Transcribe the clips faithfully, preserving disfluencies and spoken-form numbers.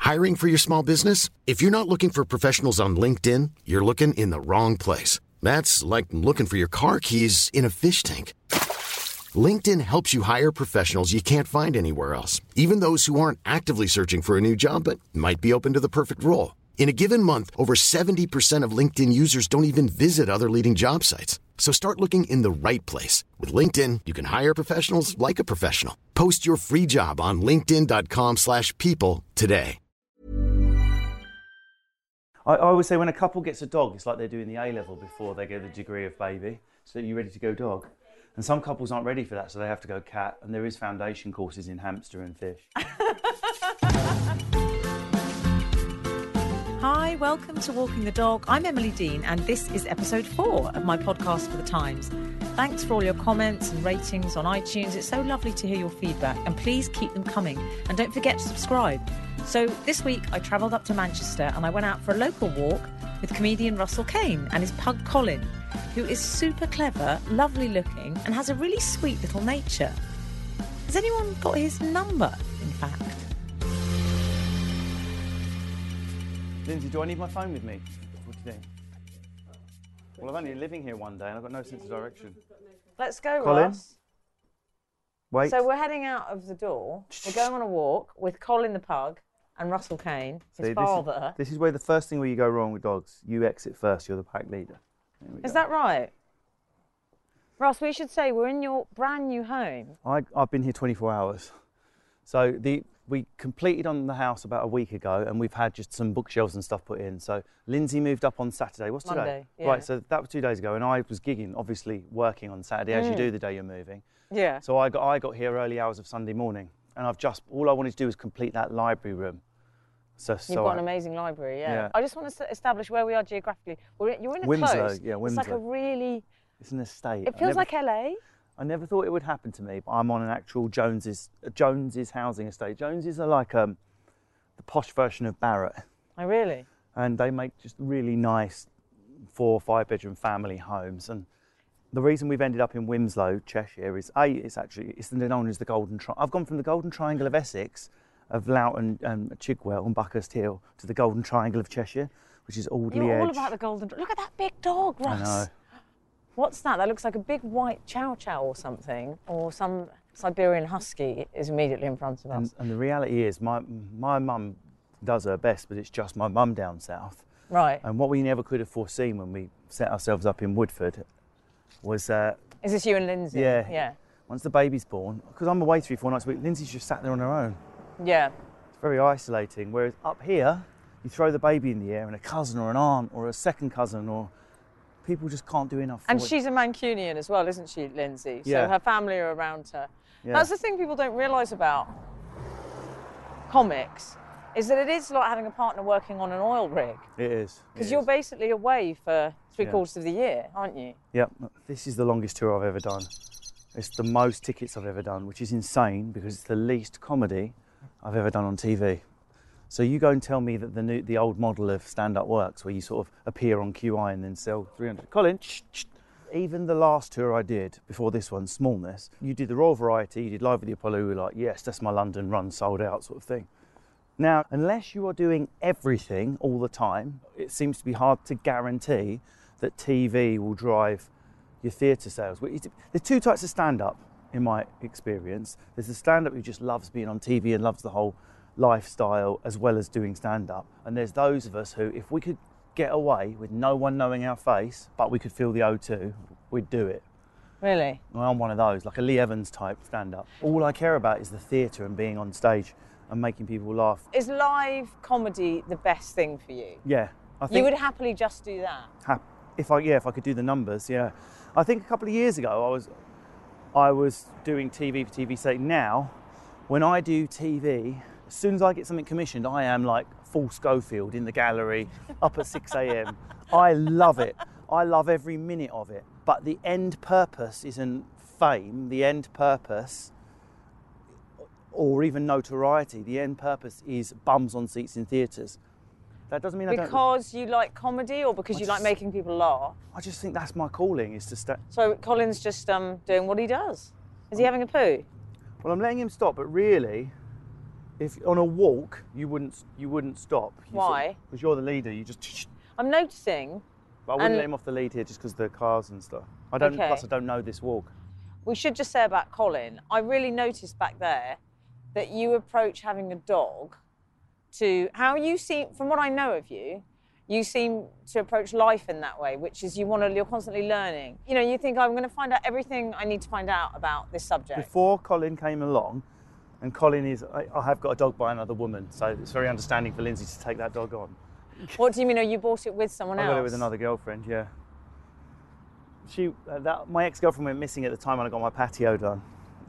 Hiring for your small business? If you're not looking for professionals on LinkedIn, you're looking in the wrong place. That's like looking for your car keys in a fish tank. LinkedIn helps you hire professionals you can't find anywhere else, even those who aren't actively searching for a new job but might be open to the perfect role. In a given month, over seventy percent of LinkedIn users don't even visit other leading job sites. So start looking in the right place. With LinkedIn, you can hire professionals like a professional. Post your free job on linkedin.com slash people today. I, I always say when a couple gets a dog, it's like they're doing the A-level before they get the degree of baby. So you're ready to go dog. And some couples aren't ready for that, so they have to go cat. And there is foundation courses in hamster and fish. Hi, welcome to Walking the Dog. I'm Emily Dean, and this is episode four of my podcast for The Times. Thanks for all your comments and ratings on iTunes. It's so lovely to hear your feedback, and please keep them coming. And don't forget to subscribe. So this week I travelled up to Manchester and I went out for a local walk with comedian Russell Kane and his pug Colin, who is super clever, lovely looking, and has a really sweet little nature. Has anyone got his number, in fact? Lindsay, do I need my phone with me? What do you think? Well, I've only been living here one day and I've got no sense of direction. Let's go, Colin? Ross. Wait. So we're heading out of the door. We're going on a walk with Colin the pug and Russell Kane, his See, father. This is, this is where the first thing where you go wrong with dogs. You exit first, you're the pack leader. Is that right? Ross, we should say we're in your brand new home. I, I've been here twenty-four hours. So the we completed on the house about a week ago and we've had just some bookshelves and stuff put in. So Lindsay moved up on Saturday. What's today? Monday, yeah. Right, so that was two days ago and I was gigging, obviously working on Saturday mm. as you do the day you're moving. Yeah. So I got I got here early hours of Sunday morning and I've just, all I wanted to do was complete that library room. So, You've so got I, an amazing library, yeah. yeah. I just want to establish where we are geographically. We're in, you're in a Winslow, close. yeah, Winslow. It's like a really... It's an estate. It feels never, like L A. I never thought it would happen to me. I'm on an actual Jones's Jones's housing estate. Joneses are like um, the posh version of Barratt. Oh, really? And they make just really nice four or five bedroom family homes. And the reason we've ended up in Winslow, Cheshire, is A, it's actually, it's known as the Golden Triangle. I've gone from the Golden Triangle of Essex, of Loughton and Chigwell and Buckhurst Hill, to the Golden Triangle of Cheshire, which is Audley You're Edge. all about the Golden... Look at that big dog, Russ. I know. What's that? That looks like a big white chow chow or something, or some Siberian husky is immediately in front of us. And, and the reality is, my my mum does her best, but it's just my mum down south. Right. And what we never could have foreseen when we set ourselves up in Woodford was... Uh, is this you and Lindsay? Yeah. Yeah. Once the baby's born, because I'm away three, four nights a week, Lindsay's just sat there on her own. Yeah. It's very isolating, whereas up here, you throw the baby in the air and a cousin or an aunt or a second cousin or... People just can't do enough for And it. she's a Mancunian as well, isn't she, Lindsay? Yeah. So her family are around her. Yeah. That's the thing people don't realise about comics, is that it is like having a partner working on an oil rig. It is. Because it you're is. basically away for three Yeah. quarters of the year, aren't you? Yep. This is the longest tour I've ever done. It's the most tickets I've ever done, which is insane because it's the least comedy I've ever done on T V. So you go and tell me that the new, the old model of stand-up works, where you sort of appear on Q I and then sell three hundred. Colin, shh, shh. Even the last tour I did, before this one, Smallness, you did the Royal Variety, you did Live with the Apollo, you were like, yes, that's my London run, sold out sort of thing. Now, unless you are doing everything all the time, it seems to be hard to guarantee that T V will drive your theatre sales. There's two types of stand-up, in my experience. There's the stand-up who just loves being on T V and loves the whole lifestyle as well as doing stand-up, and there's those of us who, if we could get away with no one knowing our face but we could feel the O two, we'd do it. Really? Well, I'm one of those, like a Lee Evans type stand-up. All I care about is the theatre and being on stage and making people laugh. Is live comedy the best thing for you? Yeah, I think you would happily just do that? Ha- if I yeah if I could do the numbers, yeah. I think a couple of years ago I was I was doing T V for T V's sake. Now, when I do T V, as soon as I get something commissioned, I am like full Schofield in the gallery, up at six a.m. I love it. I love every minute of it. But the end purpose isn't fame. The end purpose, or even notoriety, the end purpose is bums on seats in theatres. That doesn't mean I don't... Because you like comedy or because I you just- like making people laugh? I just think that's my calling, is to stay... So Colin's just um, doing what he does. Is he having a poo? Well, I'm letting him stop, but really, If on a walk, you wouldn't you wouldn't stop. You Why? Because you're the leader. You just. I'm noticing. But I wouldn't and let him off the lead here just because of the cars and stuff. I don't. Okay. Plus, I don't know this walk. We should just say about Colin, I really noticed back there that you approach having a dog to how you seem, from what I know of you, you seem to approach life in that way, which is you want to, you're constantly learning. You know, you think, I'm going to find out everything I need to find out about this subject. Before Colin came along, and Colin is, I, I have got a dog by another woman, so it's very understanding for Lindsay to take that dog on. What do you mean? Oh, you bought it with someone I else? got it with another girlfriend, yeah. She, uh, that, my ex-girlfriend went missing at the time when I got my patio done.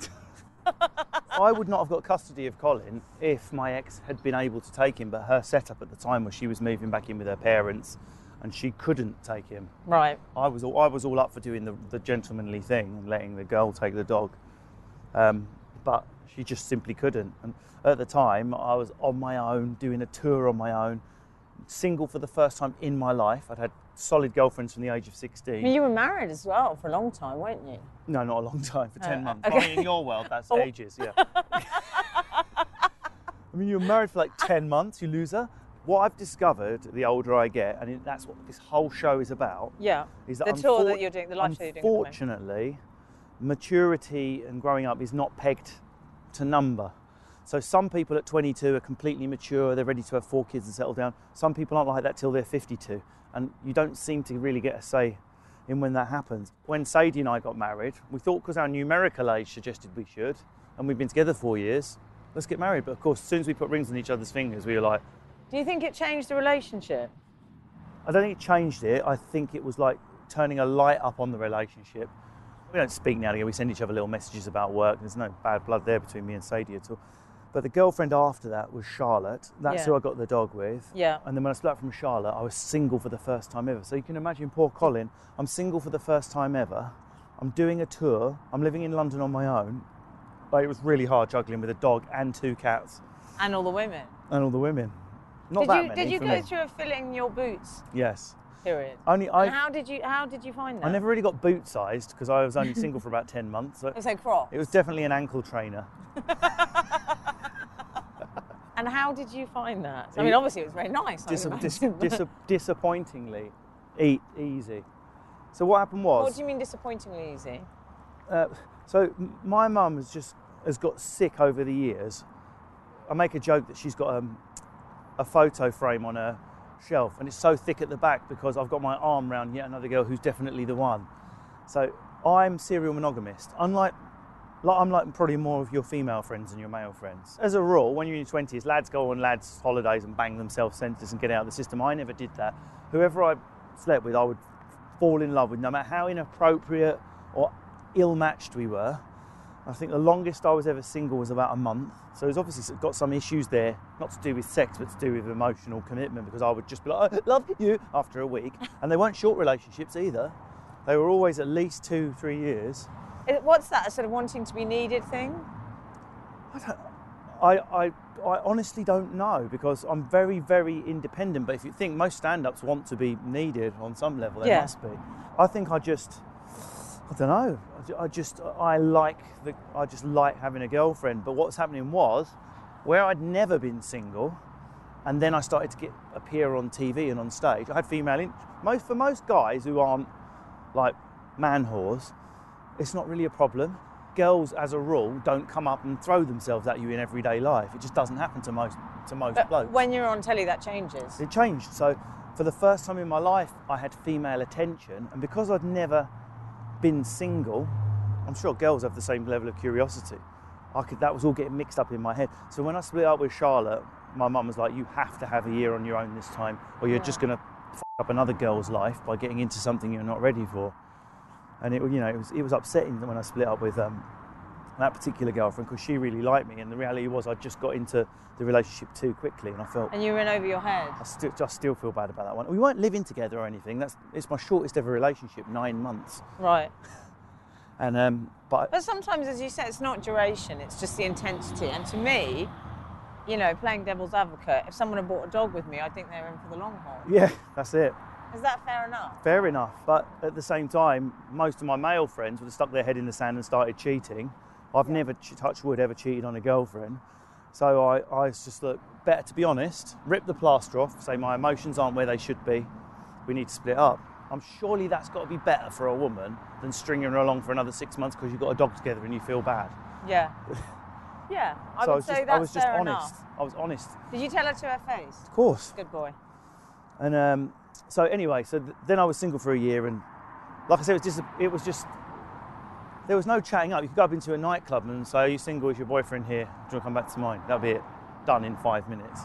I would not have got custody of Colin if my ex had been able to take him, but her setup at the time was she was moving back in with her parents and she couldn't take him. Right. I was all, I was all up for doing the, the gentlemanly thing and letting the girl take the dog, um, but she just simply couldn't. And at the time, I was on my own, doing a tour on my own, single for the first time in my life. I'd had solid girlfriends from the age of sixteen. I mean, you were married as well for a long time, weren't you? No, not a long time, for ten Oh, months. okay. I mean, in your world, that's Oh. ages, yeah. I mean, you were married for like ten months, you loser. What I've discovered, the older I get, and that's what this whole show is about, Yeah. is that The tour unfor- that you're doing, the life show you're doing at the moment. unfortunately, maturity and growing up is not pegged to number. So some people at twenty-two are completely mature, they're ready to have four kids and settle down. Some people aren't like that till they're fifty-two. And you don't seem to really get a say in when that happens. When Sadie and I got married, we thought because our numerical age suggested we should, and we've been together four years, let's get married. But of course, as soon as we put rings on each other's fingers, we were like, Do you think it changed the relationship? I don't think it changed it. I think it was like turning a light up on the relationship. We don't speak now together. We send each other little messages about work. There's no bad blood there between me and Sadie at all. But the girlfriend after that was Charlotte. That's Yeah. who I got the dog with. Yeah. And then when I split up from Charlotte, I was single for the first time ever. So you can imagine poor Colin. I'm single for the first time ever. I'm doing a tour. I'm living in London on my own. Like, it was really hard juggling with a dog and two cats And all the women. and all the women. Not did that you many did you for go me. through a filling your boots Yes. period? Only I. And how did you how did you find that? I never really got boot sized because I was only single for about ten months. So It was like Crocs. it was definitely an ankle trainer. And how did you find that? I E- mean, obviously it was very nice. I Dis- would dis- imagine, but- dis- disappointingly, e- easy. So what happened was, What do you mean disappointingly easy? uh, so m- my mum has just has got sick over the years. I make a joke that she's got um, a photo frame on her shelf, and it's so thick at the back because I've got my arm round yet another girl who's definitely the one. So I'm serial monogamist. Unlike, like, I'm like probably more of your female friends than your male friends. As a rule, when you're in your twenties, lads go on lads' holidays and bang themselves senseless and get out of the system. I never did that. Whoever I slept with, I would fall in love with, no matter how inappropriate or ill-matched we were. I think the longest I was ever single was about a month. So it's obviously got some issues there, not to do with sex, but to do with emotional commitment, because I would just be like, I love you, after a week. And they weren't short relationships either. They were always at least two, three years. Is- What's that, a sort of wanting to be needed thing? I, don't, I, I, I honestly don't know, because I'm very, very independent. But if you think most stand-ups want to be needed on some level, they Yeah. must be. I think I just, I don't know. I ju- I just, I like the, I just like having a girlfriend. But what's happening was, where I'd never been single, and then I started to get appear on T V and on stage. I had female. In, most for most guys who aren't like man whores, it's not really a problem. Girls, as a rule, don't come up and throw themselves at you in everyday life. It just doesn't happen to most to most But blokes. when you're on telly, that changes. It changed. So for the first time in my life, I had female attention, and because I'd never been single, I'm sure girls have the same level of curiosity. I could, that was all getting mixed up in my head. So when I split up with Charlotte, my mum was like, you have to have a year on your own this time, or you're Yeah. just going to f up another girl's life by getting into something you're not ready for. And it, you know, it was it was upsetting when I split up with um, that particular girlfriend, because she really liked me, and the reality was I just got into the relationship too quickly, and I felt And you were in over your head. I still just still feel bad about that one. We weren't living together or anything. That's it's my shortest ever relationship, nine months. Right. And um, but But sometimes, as you said, it's not duration, it's just the intensity. And to me, you know, playing devil's advocate, if someone had bought a dog with me, I think they're in for the long haul. yeah, that's it. Is that fair enough? Fair enough. But at the same time, most of my male friends would have stuck their head in the sand and started cheating. I've Yeah. never, ch- touch wood, ever cheated on a girlfriend. So I, I just look, better to be honest, rip the plaster off, say my emotions aren't where they should be, we need to split up. I'm surely that's got to be better for a woman than stringing her along for another six months because you've got a dog together and you feel bad. Yeah. Yeah, I so would I was say just, that's I was just fair honest. enough. I was honest. Did you tell her to her face? Of course. Good boy. And um, so anyway, so th- then I was single for a year, and like I said, it was just, it was just, there was no chatting up. You could go up into a nightclub and say, are you single? Is your boyfriend here? Do you want to come back to mine? That'd be it. Done in five minutes.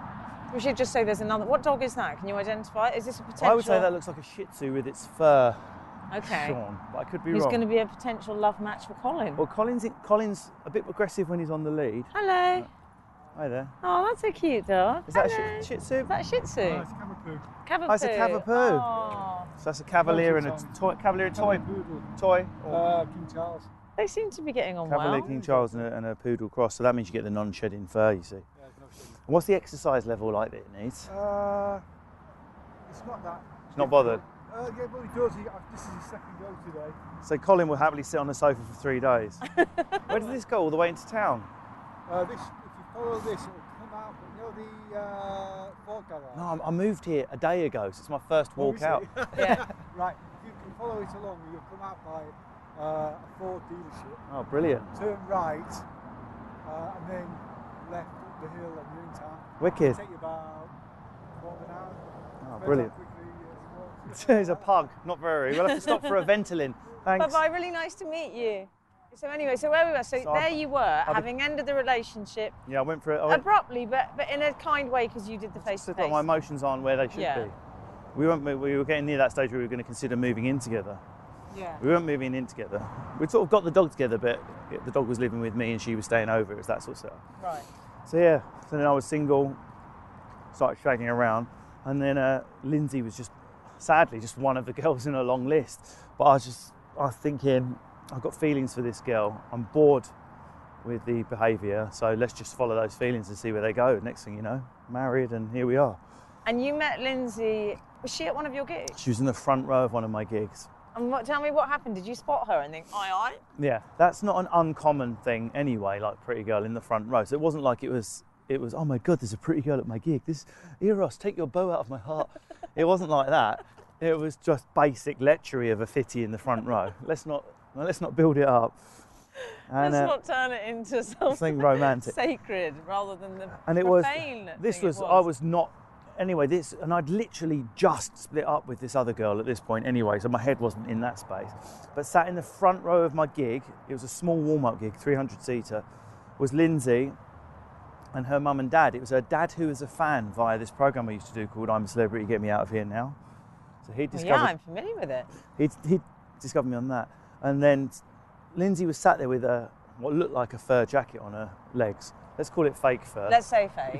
We should just say there's another. What dog is that? Can you identify it? Is this a potential? I would say that looks like a Shih Tzu with its fur okay. shorn, but I could be He's wrong. going to be a potential love match for Colin. Well, Colin's, Colin's a bit aggressive when he's on the lead. Hello. Hi there. Oh, that's a cute dog. Is that Hello. a Shih, shih Tzu? Is that a Shih Tzu? Oh, it's a Cavapoo. Cavapoo. Oh, it's a Cavapoo. Oh. So that's a Cavalier and a Cavalier toy, Cavalier and toy, Poodle. toy. Uh, King Charles. They seem to be getting on Cavalier well. King Charles and a, and a poodle cross. So that means you get the non-shedding fur. You see. Yeah, no shit. And what's the exercise level like that it needs? Uh, it's not that. It's not bothered. Uh, yeah, but he does. He, uh, this is his second go today. So Colin will happily sit on the sofa for three days. Where did this go? All the way into town? Uh, this, if you follow this, it'll come out. You know the uh, Ford garage? No, I'm- I moved here a day ago, so it's my first Oh, walk is out. it? Yeah. Right. If you can follow it along, you'll come out by uh, a Ford dealership. Oh, brilliant. Turn right, uh, and then left up the hill, and you're in town. Wicked. It'll take you about quarter of an hour. Oh, Depends brilliant. how quickly you walk. There's a pug, not very. We'll have to stop for a Ventolin. Thanks. Bye-bye, really nice to meet you. So anyway, so where we were, so, So there I've- you were, I've- having ended the relationship Yeah, I went for it. I went, abruptly, but, but in a kind way because you did the said that face-to-face. my emotions aren't where they should Yeah. be. We weren't. We were getting near that stage where we were going to consider moving in together. Yeah. We weren't moving in together. We'd sort of got the dog together, but it- the dog was living with me and she was staying over. It was that sort of stuff. Right. So yeah, so then I was single, started shagging around, and then uh, Lindsay was just, sadly, just one of the girls in a long list. But I was just, I was thinking, I've got feelings for this girl. I'm bored with the behaviour, so let's just follow those feelings and see where they go. Next thing you know, married, and here we are. And you met Lindsay, was she at one of your gigs? She was in the front row of one of my gigs. And what, tell me what happened. Did you spot her and think, aye, aye? Yeah, that's not an uncommon thing anyway, like pretty girl in the front row. So it wasn't like it was, it was, oh my God, there's a pretty girl at my gig. This, Eros, take your bow out of my heart. It wasn't like that. It was just basic lechery of a fitty in the front row. Let's not, let's not build it up. And, Let's uh, not turn it into something something romantic. sacred rather than the And it was, profane this thing was, it I was not, anyway, this, and I'd literally just split up with this other girl at this point anyway, so my head wasn't in that space. But sat in the front row of my gig, it was a small warm-up gig, three hundred seater, was Lindsay and her mum and dad. It was her dad who was a fan via this program I used to do called I'm a Celebrity, Get Me Out of Here Now. So he Well, discovered, yeah, I'm familiar with it. he he discovered me on that. And then Lindsay was sat there with a, what looked like a fur jacket on her legs. Let's call it fake fur. Let's say fake.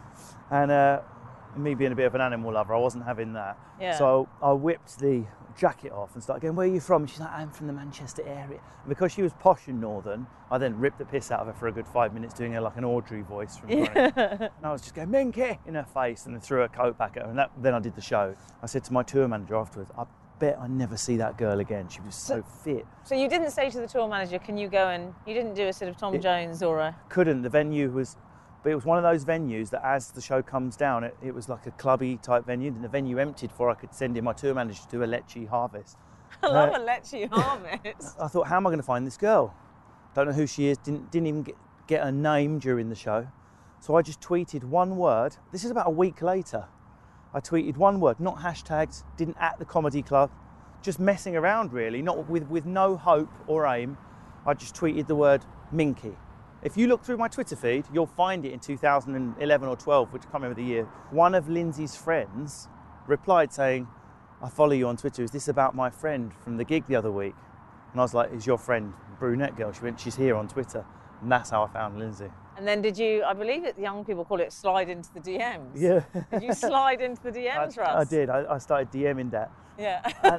And uh, me being a bit of an animal lover, I wasn't having that. Yeah. So I whipped the jacket off and started going, where are you from? She's like, I'm from the Manchester area. And because she was posh and northern, I then ripped the piss out of her for a good five minutes, doing her like an Audrey voice from Chronic. And I was just going, Minky, in her face, and then threw her coat back at her. And that, then I did the show. I said to my tour manager afterwards, I bet I never see that girl again. She was so fit. So you didn't say to the tour manager, can you go and, you didn't do a sort of Tom It- Jones or a... Couldn't. The venue was, but it was one of those venues that as the show comes down, it, it was like a clubby type venue. And the venue emptied before I could send in my tour manager to do a Lecce harvest. I love Uh, a Lecce harvest. I thought, how am I going to find this girl? Don't know who she is. Didn't didn't even get, get her name during the show. So I just tweeted one word. This is about a week later. I tweeted one word, not hashtags. Didn't at the comedy club. Just messing around really, not with with no hope or aim. I just tweeted the word Minky. If you look through my Twitter feed, you'll find it in two thousand eleven or twelve, which I can't remember the year. One of Lindsay's friends replied saying, I follow you on Twitter. Is this about my friend from the gig the other week? And I was like, is your friend brunette girl? She went, she's here on Twitter. And that's how I found Lindsay. And then did you, I believe it, young people call it slide into the D Ms. Yeah. Did you slide into the D Ms, I, Russ? I did. I, I started DMing that. Yeah. And-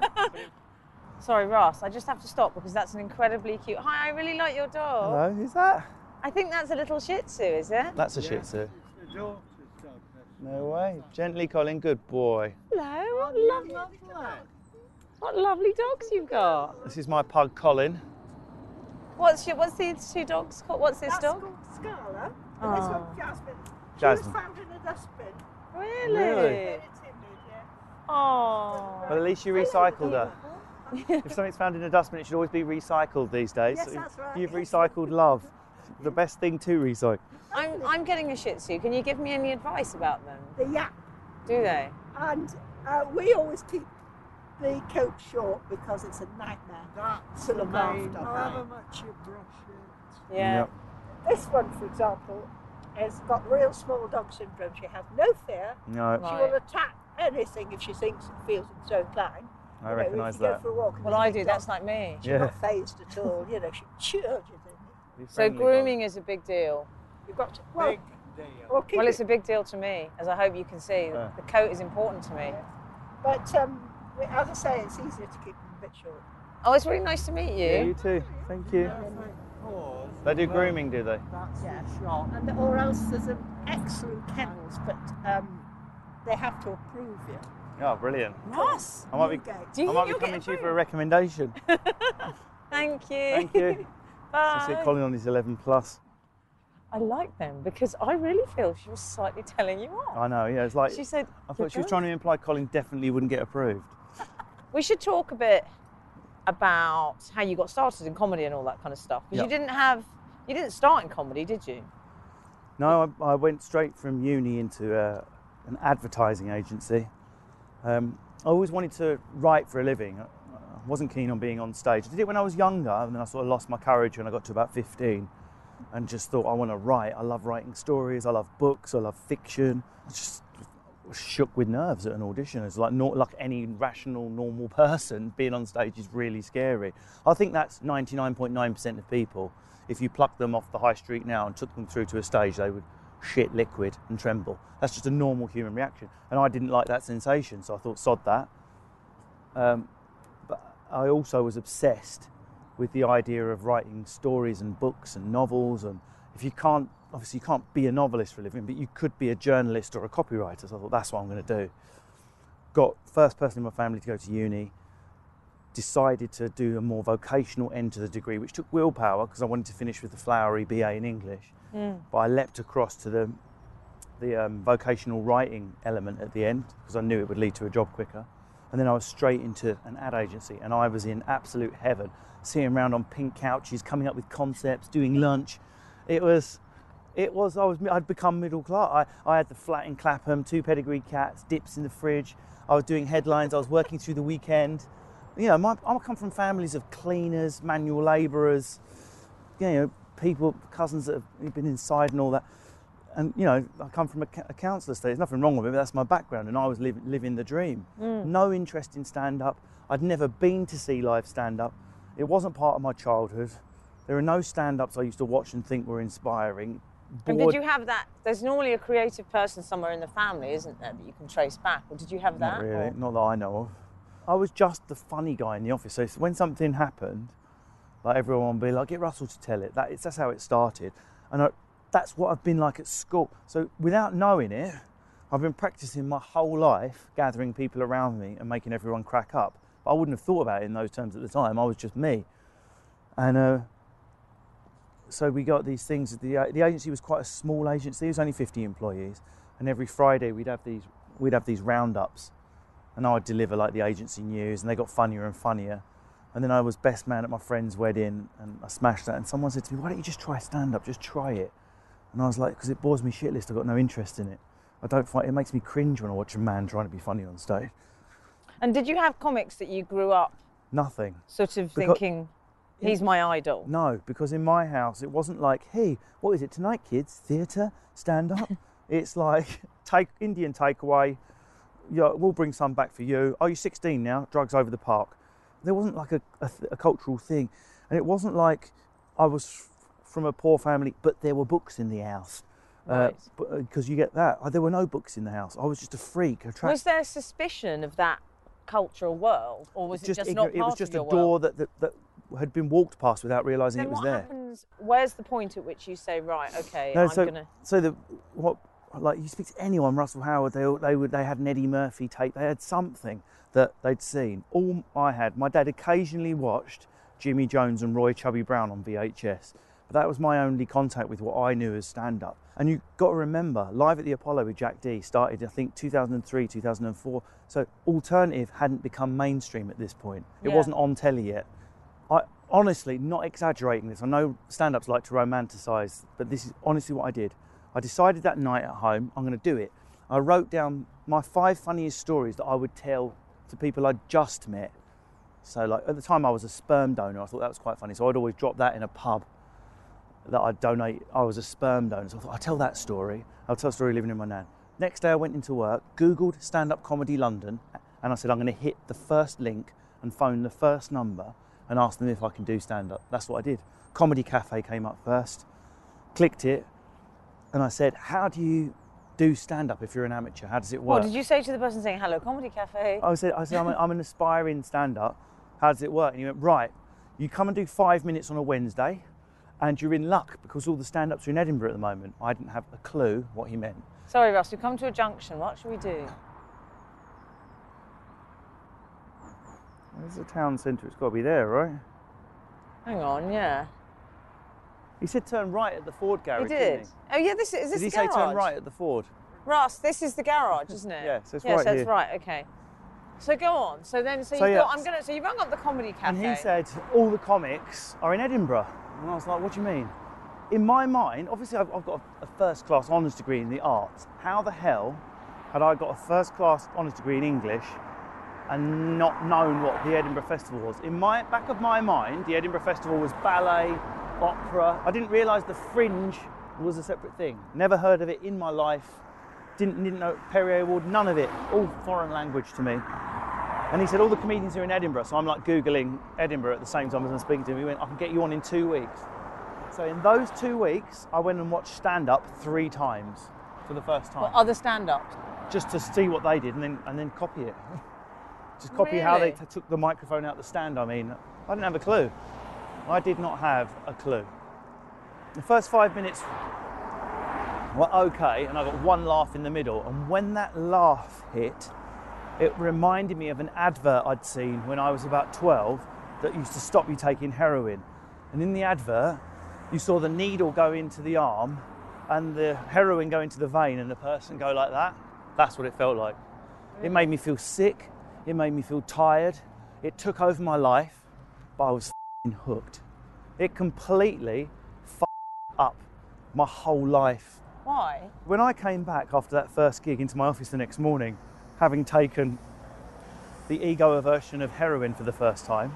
Sorry, Ross, I just have to stop because that's an incredibly cute... Hi, I really like your dog. Hello, who's that? I think that's a little Shih Tzu, is it? That's a Shih Tzu. It's the daughter's dog. No way. Gently, Colin. Good boy. Hello, what lovely, what lovely dogs you've got. This is my pug, Colin. What's your, what's these two dogs called? What's this That's dog? called Scala. And this Oh. one's Jasmine. She Jasmine. was found in a dustbin. Really? Really? Very timid, yeah. Oh. Well, at least you recycled her. If something's found in a dustbin, it should always be recycled these days. Yes, that's right. You've recycled love. The best thing to recycle. I'm, I'm getting a Shih Tzu. Can you give me any advice about them? The yak. Do they? And uh, we always keep the coat short because it's a nightmare That's to the look main. after. However much you brush it. Yeah. Yep. This one, for example, has got real small dog syndrome. She has no fear. No, She Right. will attack anything if she thinks and feels it's so inclined. I You know, recognise if you that. Go for a walk and Well, there's a I big do. dog, That's like me. she's Yeah. not phased at all. You know, she charges in. Be So friendly, grooming is a big deal. You've got to, well, Big deal. well, keep Well, it's it, a big deal to me, as I hope you can see. Yeah. The coat is important to me. but um, we- as I say, it's easier to keep them a bit short. Oh, it's really nice to meet you. Yeah, you too. Thank you. Pause. They do grooming, do they? That's Yeah. the shot. And or else there's an excellent kennels, but um, they have to approve you. Oh, brilliant. Ross, I might be, Newgate. do you I might think be you'll coming get to you for a approved? recommendation. Thank you. Thank you. I see Bye. Colin on his eleven plus. I like them because I really feel she was slightly telling you off. I know, yeah. It's like, She said, I thought she was trying to imply Colin definitely wouldn't get approved. we should talk a bit about how you got started in comedy and all that kind of stuff. Because Yep. you didn't have, you didn't start in comedy, did you? No, I, I went straight from uni into uh, an advertising agency. Um, I always wanted to write for a living. I I wasn't keen on being on stage. I did it when I was younger, and then I sort of lost my courage when I got to about fifteen, and just thought I want to write. I love writing stories. I love books. I love fiction. I just was shook with nerves at an audition. It's like not like any rational, normal person. Being on stage is really scary. I think that's ninety-nine point nine percent of people. If you plucked them off the high street now and took them through to a stage, they would shit liquid and tremble. That's just a normal human reaction. And I didn't like that sensation, so I thought, sod that. Um, but I also was obsessed with the idea of writing stories and books and novels. And if you can't, obviously you can't be a novelist for a living, but you could be a journalist or a copywriter. So I thought, that's what I'm going to do. Got first person in my family to go to uni. Decided to do a more vocational end to the degree, which took willpower because I wanted to finish with the flowery B A in English. Mm. But I leapt across to the the um, vocational writing element at the end because I knew it would lead to a job quicker. And then I was straight into an ad agency, and I was in absolute heaven, sitting around on pink couches, coming up with concepts, doing lunch. It was, it was. I was. I'd become middle class. I, I had the flat in Clapham, two pedigree cats, dips in the fridge. I was doing headlines. I was working through the weekend. You know, my, I come from families of cleaners, manual labourers, you know, people, cousins that have been inside and all that. And, you know, I come from a, a council estate. There's nothing wrong with it, but that's my background. And I was live, living the dream. Mm. No interest in stand-up. I'd never been to see live stand-up. It wasn't part of my childhood. There are no stand-ups I used to watch and think were inspiring. And Bored- did you have that? There's normally a creative person somewhere in the family, isn't there, that you can trace back? Or did you have that? Not really, or- not that I know of. I was just the funny guy in the office. So when something happened, like everyone would be like, get Russell to tell it. That, it's, that's how it started. And I, that's what I've been like at school. So without knowing it, I've been practicing my whole life, gathering people around me and making everyone crack up. But I wouldn't have thought about it in those terms at the time. I was just me. And uh, so we got these things. The, the agency was quite a small agency. It was only fifty employees. And every Friday we'd have these, we'd have these roundups. And I would deliver like the agency news, and they got funnier and funnier. And then I was best man at my friend's wedding, and I smashed that. And someone said to me, why don't you just try stand-up, just try it. And I was like, because it bores me shitless, I've got no interest in it. I don't find, it makes me cringe when I watch a man trying to be funny on stage. And did you have comics that you grew up Nothing. sort of Because- thinking, he's my idol? No, because in my house, it wasn't like, hey, what is it tonight, kids? Theatre? Stand-up? It's like, take Indian takeaway, yeah, we'll bring some back for you. Oh, you're sixteen now, drugs over the park. There wasn't like a, a, a cultural thing. And it wasn't like I was f- from a poor family, but there were books in the house. Right. Because uh, you get that. Uh, there were no books in the house. I was just a freak. A tra- Was there suspicion of that cultural world, or was it just, igno- not it part was just of your a door world? that, that, that had been walked past without realising Then it was what there. happens? Where's the point at which you say, right, okay, No, I'm so, gonna. so the what like you speak to anyone, Russell Howard, they all- they would they had an Eddie Murphy tape. They had something that they'd seen. All I had, my dad occasionally watched Jimmy Jones and Roy Chubby Brown on V H S, But that was my only contact with what I knew as stand-up. And you've got to remember, Live at the Apollo with Jack Dee started, I think, two thousand three, two thousand four. So alternative hadn't become mainstream at this point. It Yeah. wasn't on telly yet. I honestly, not exaggerating this, I know stand-ups like to romanticise, but this is honestly what I did. I decided that night at home, I'm going to do it. I wrote down my five funniest stories that I would tell to people I'd just met. So like at the time I was a sperm donor, I thought that was quite funny. So I'd always drop that in a pub that I'd donate. I was a sperm donor. So I thought, I'll tell that story. I'll tell a story living in my nan. Next day I went into work, Googled stand-up comedy London, and I said, I'm going to hit the first link and phone the first number and ask them if I can do stand-up. That's what I did. Comedy Cafe came up first, clicked it, and I said, how do you do stand-up if you're an amateur? How does it work? What did you say to the person saying, hello, Comedy Cafe? I said, I said I'm, a, I'm an aspiring stand-up. How does it work? And he went, right, you come and do five minutes on a Wednesday and you're in luck because all the stand-ups are in Edinburgh at the moment. I didn't have a clue what he meant. Sorry, Ross, we've come to a junction. What should we do? There's the town centre. It's got to be there, right? Hang on, yeah. He said turn right at the Ford garage, He did. didn't he? Oh, yeah, this is, is this Did he the say garage? turn right at the Ford? Ross, this is the garage, isn't it? Yeah, so it's yeah, right so it's here. right, okay. So go on. So then, so, So you've yeah. got, I'm gonna, so you've rung up the Comedy Cafe. And he said, all the comics are in Edinburgh. And I was like, what do you mean? In my mind, obviously I've, I've got a, a first-class honours degree in the arts. How the hell had I got a first-class honours degree in English and not known what the Edinburgh Festival was? In my back of my mind, the Edinburgh Festival was ballet, opera. I didn't realise the Fringe was a separate thing. Never heard of it in my life. Didn't, didn't know Perrier Award, none of it. All foreign language to me. And he said, all the comedians are in Edinburgh. So I'm like Googling Edinburgh at the same time as I'm speaking to him. He went, I can get you on in two weeks. So in those two weeks, I went and watched stand-up three times for the first time. What, other stand-ups? Just to see what they did and then and then copy it. Just copy how they Really? t- took the microphone out the stand. I mean, I didn't have a clue. I did not have a clue. The first five minutes were okay, and I got one laugh in the middle. And when that laugh hit, it reminded me of an advert I'd seen when I was about twelve that used to stop you taking heroin. And in the advert, you saw the needle go into the arm and the heroin go into the vein and the person go like that. That's what it felt like. It made me feel sick. It made me feel tired. It took over my life, but I was f***ing hooked. It completely f***ed up my whole life. Why? When I came back after that first gig into my office the next morning, having taken the ego version of heroin for the first time,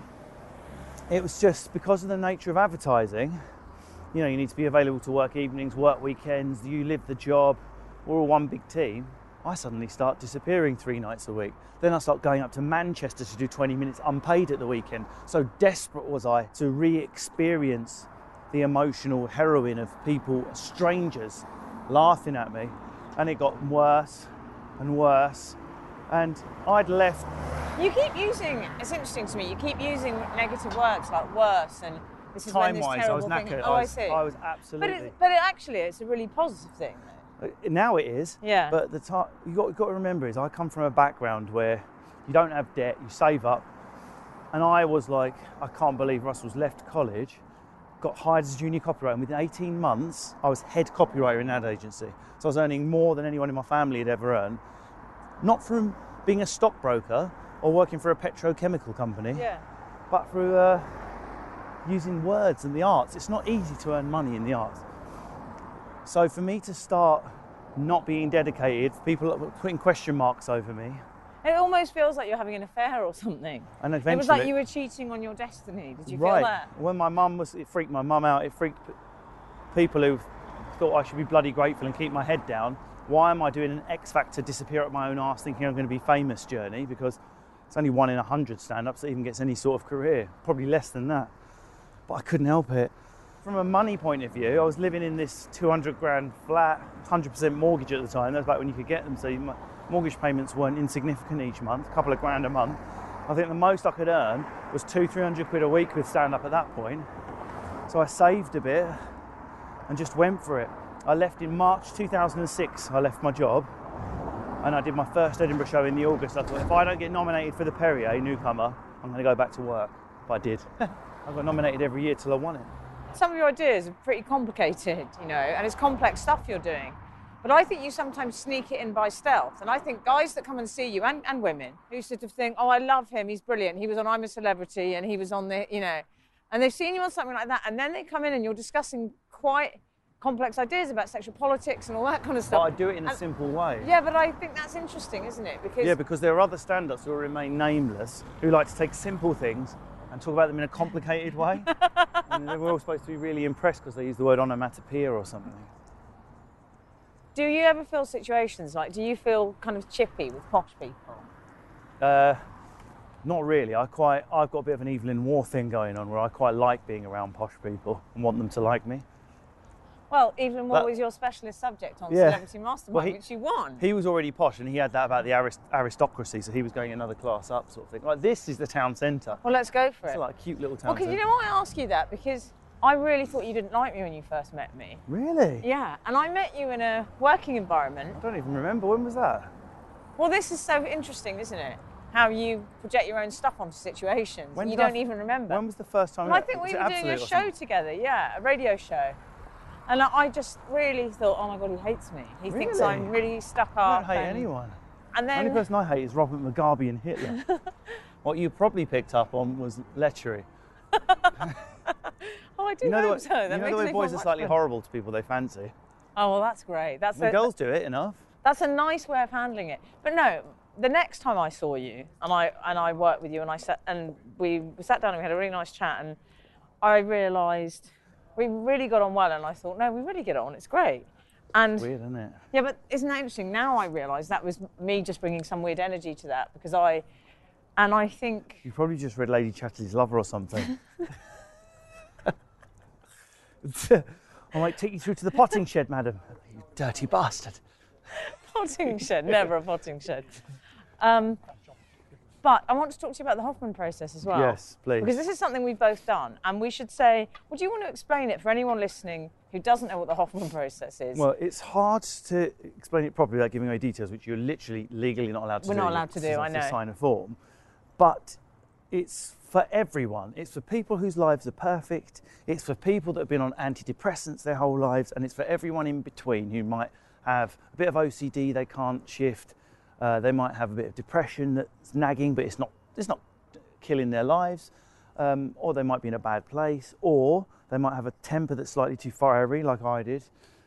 it was just because of the nature of advertising. You know, you need to be available to work evenings, work weekends, you live the job, we're all one big team. I suddenly start disappearing three nights a week. Then I start going up to Manchester to do twenty minutes unpaid at the weekend. So desperate was I to re-experience the emotional heroin of people, strangers, laughing at me. And it got worse and worse. And I'd left. You keep using, it's interesting to me, you keep using negative words like worse and this is when this Time-wise, I terrible was thing. knackered. Oh, I I was, see. I was but, absolutely. it, but it actually, it's a really positive thing. Now it is. Yeah. But the time you got, you got to remember is I come from a background where you don't have debt, you save up, and I was like, I can't believe Russell's left college, got hired as a junior copywriter, and within eighteen months I was head copywriter in an ad agency. So I was earning more than anyone in my family had ever earned, not from being a stockbroker or working for a petrochemical company, Yeah. but through uh, using words and the arts. It's not easy to earn money in the arts. So for me to start not being dedicated, people are putting question marks over me, It almost feels like you're having an affair or something. and eventually, It was like you were cheating on your destiny. Did you feel right. that? When my mum was, it freaked my mum out. It freaked p- people who thought I should be bloody grateful and keep my head down. Why am I doing an X Factor disappear up my own arse thinking I'm going to be famous journey? Because it's only one in a hundred stand-ups that even gets any sort of career. Probably less than that. But I couldn't help it. From a money point of view, I was living in this two hundred grand flat, one hundred percent mortgage at the time. That was back when you could get them. So my mortgage payments weren't insignificant each month, a couple of grand a month. I think the most I could earn was two, three hundred quid a week with stand-up at that point. So I saved a bit and just went for it. I left in March two thousand six, I left my job, and I did my first Edinburgh show in the August. I thought, if I don't get nominated for the Perrier newcomer, I'm going to go back to work. But I did. I got nominated every year till I won it. some of your ideas are pretty complicated, you know, and it's complex stuff you're doing. But I think you sometimes sneak it in by stealth. And I think guys that come and see you, and, and women, who sort of think, oh, I love him, he's brilliant, he was on I'm a Celebrity, and he was on the, you know, and they've seen you on something like that, and then they come in and you're discussing quite complex ideas about sexual politics and all that kind of stuff. But I do it in a and, simple way. Yeah, but I think that's interesting, isn't it? Because Yeah, because there are other stand-ups who remain nameless, who like to take simple things and talk about them in a complicated way. And we're all supposed to be really impressed because they use the word onomatopoeia or something. do you ever feel situations like, do you feel kind of chippy with posh people? Uh, not really. I quite, I've got a bit of an Evelyn Waugh thing going on where I quite like being around posh people and want them to like me. Well, Evelyn Waugh That- was your specialist subject on Yeah. Celebrity Mastermind, Well, he- which you won. He was already posh and he had that about the arist- aristocracy, so he was going another class up sort of thing. Like, this is the town centre. Well, let's go for It's it. like a cute little town Well, because centre. you know why I ask you that? Because I really thought you didn't like me when you first met me. Really? Yeah, and I met you in a working environment. I don't even remember. When was that? Well, this is so interesting, isn't it? How you project your own stuff onto situations. When you did I don't f- even remember. When was the first time? Well, I think was we it were doing a Absolute or show something? together, yeah, a radio show. And I I just really thought, oh my God, he hates me. He thinks Really? I'm really stuck I up. don't hate and, anyone. And The only then, person I hate is Robert Mugabe and Hitler. What you probably picked up on was lechery. oh, I do You know the hope way, so. That you know makes the way me boys feel are much slightly better. horrible to people they fancy. Oh, well, that's great. That's The a, girls do it enough. That's a nice way of handling it. But no, the next time I saw you and I and I worked with you and I sat and we, we sat down and we had a really nice chat and I realised we really got on well and I thought, no, we really get on. It's great. And Weird, isn't it? yeah, but isn't that interesting? Now I realise that was me just bringing some weird energy to that because I and I think You probably just read Lady Chatterley's Lover or something. I might take you through to the potting shed, madam. You dirty bastard. potting shed, never a potting shed. Um, but I want to talk to you about the Hoffman process as well. Yes, please. Because this is something we've both done, and we should say, would you want to explain it for anyone listening who doesn't know what the Hoffman process is? Well, it's hard to explain it properly without giving away details, which you're literally legally not allowed to We're do. not allowed to because do, you I have to know. sign a form. But it's for everyone. It's for people whose lives are perfect. It's for people that have been on antidepressants their whole lives, and it's for everyone in between who might have a bit of O C D they can't shift. Uh, they might have a bit of depression that's nagging, but it's not it's not killing their lives. Um, or they might be in a bad place, or they might have a temper that's slightly too fiery, like I did.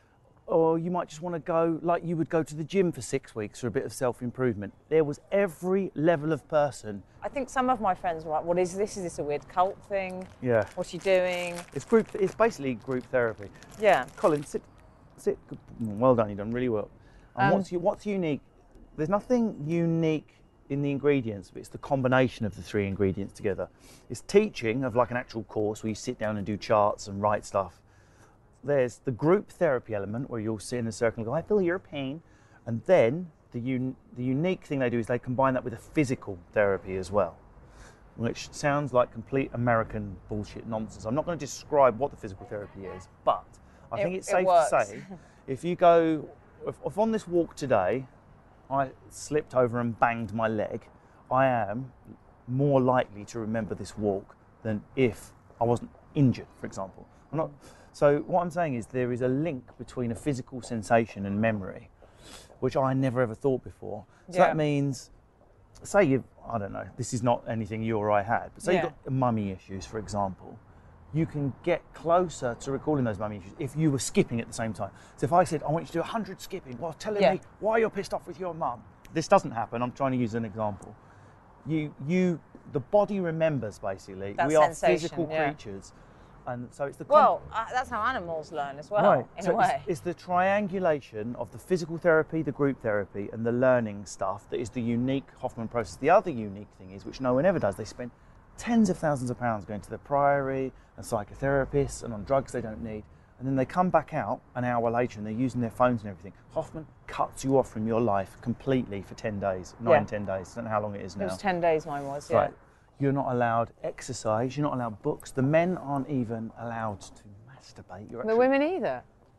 Or you might just want to go like you would go to the gym for six weeks for a bit of self-improvement. There was every level of person. I think some of my friends were like, what is this? Is this a weird cult thing? Yeah. What's he doing? It's group. It's basically group therapy. Yeah. Colin, sit, sit. Well done. You've done really well. And Um, what's you, what's unique? There's nothing unique in the ingredients, but it's the combination of the three ingredients together. It's teaching of like an actual course where you sit down and do charts and write stuff. There's the group therapy element where you'll sit in a circle and go, I feel your pain. And then the, un- the unique thing they do is they combine that with a physical therapy as well, which sounds like complete American bullshit nonsense. I'm not going to describe what the physical therapy is, but I It- think it's it safe works. to say, if you go, if, if on this walk today, I slipped over and banged my leg, I am more likely to remember this walk than if I wasn't injured, for example. I'm not. So what I'm saying is there is a link between a physical sensation and memory, which I never ever thought before. So Yeah. that means, say you've, I don't know, this is not anything you or I had, but say Yeah. you've got mummy issues, for example, you can get closer to recalling those mummy issues if you were skipping at the same time. So if I said, I want you to do one hundred skipping, while telling Yeah. me why you're pissed off with your mum. This doesn't happen, I'm trying to use an example. You, you, the body remembers basically. That we are sensation, physical yeah. creatures. And so it's the Well, uh, that's how animals learn as well, Right. in so a way. It's, it's the triangulation of the physical therapy, the group therapy, and the learning stuff that is the unique Hoffman process. The other unique thing is, which no one ever does, they spend tens of thousands of pounds going to the priory and psychotherapists and on drugs they don't need. And then they come back out an hour later and they're using their phones and everything. Hoffman cuts you off from your life completely for ten days, nine, Yeah. ten days. I don't know how long it is It now. was ten days mine was, yeah. Right. You're not allowed exercise, you're not allowed books. The men aren't even allowed to masturbate. You're The actually- women either.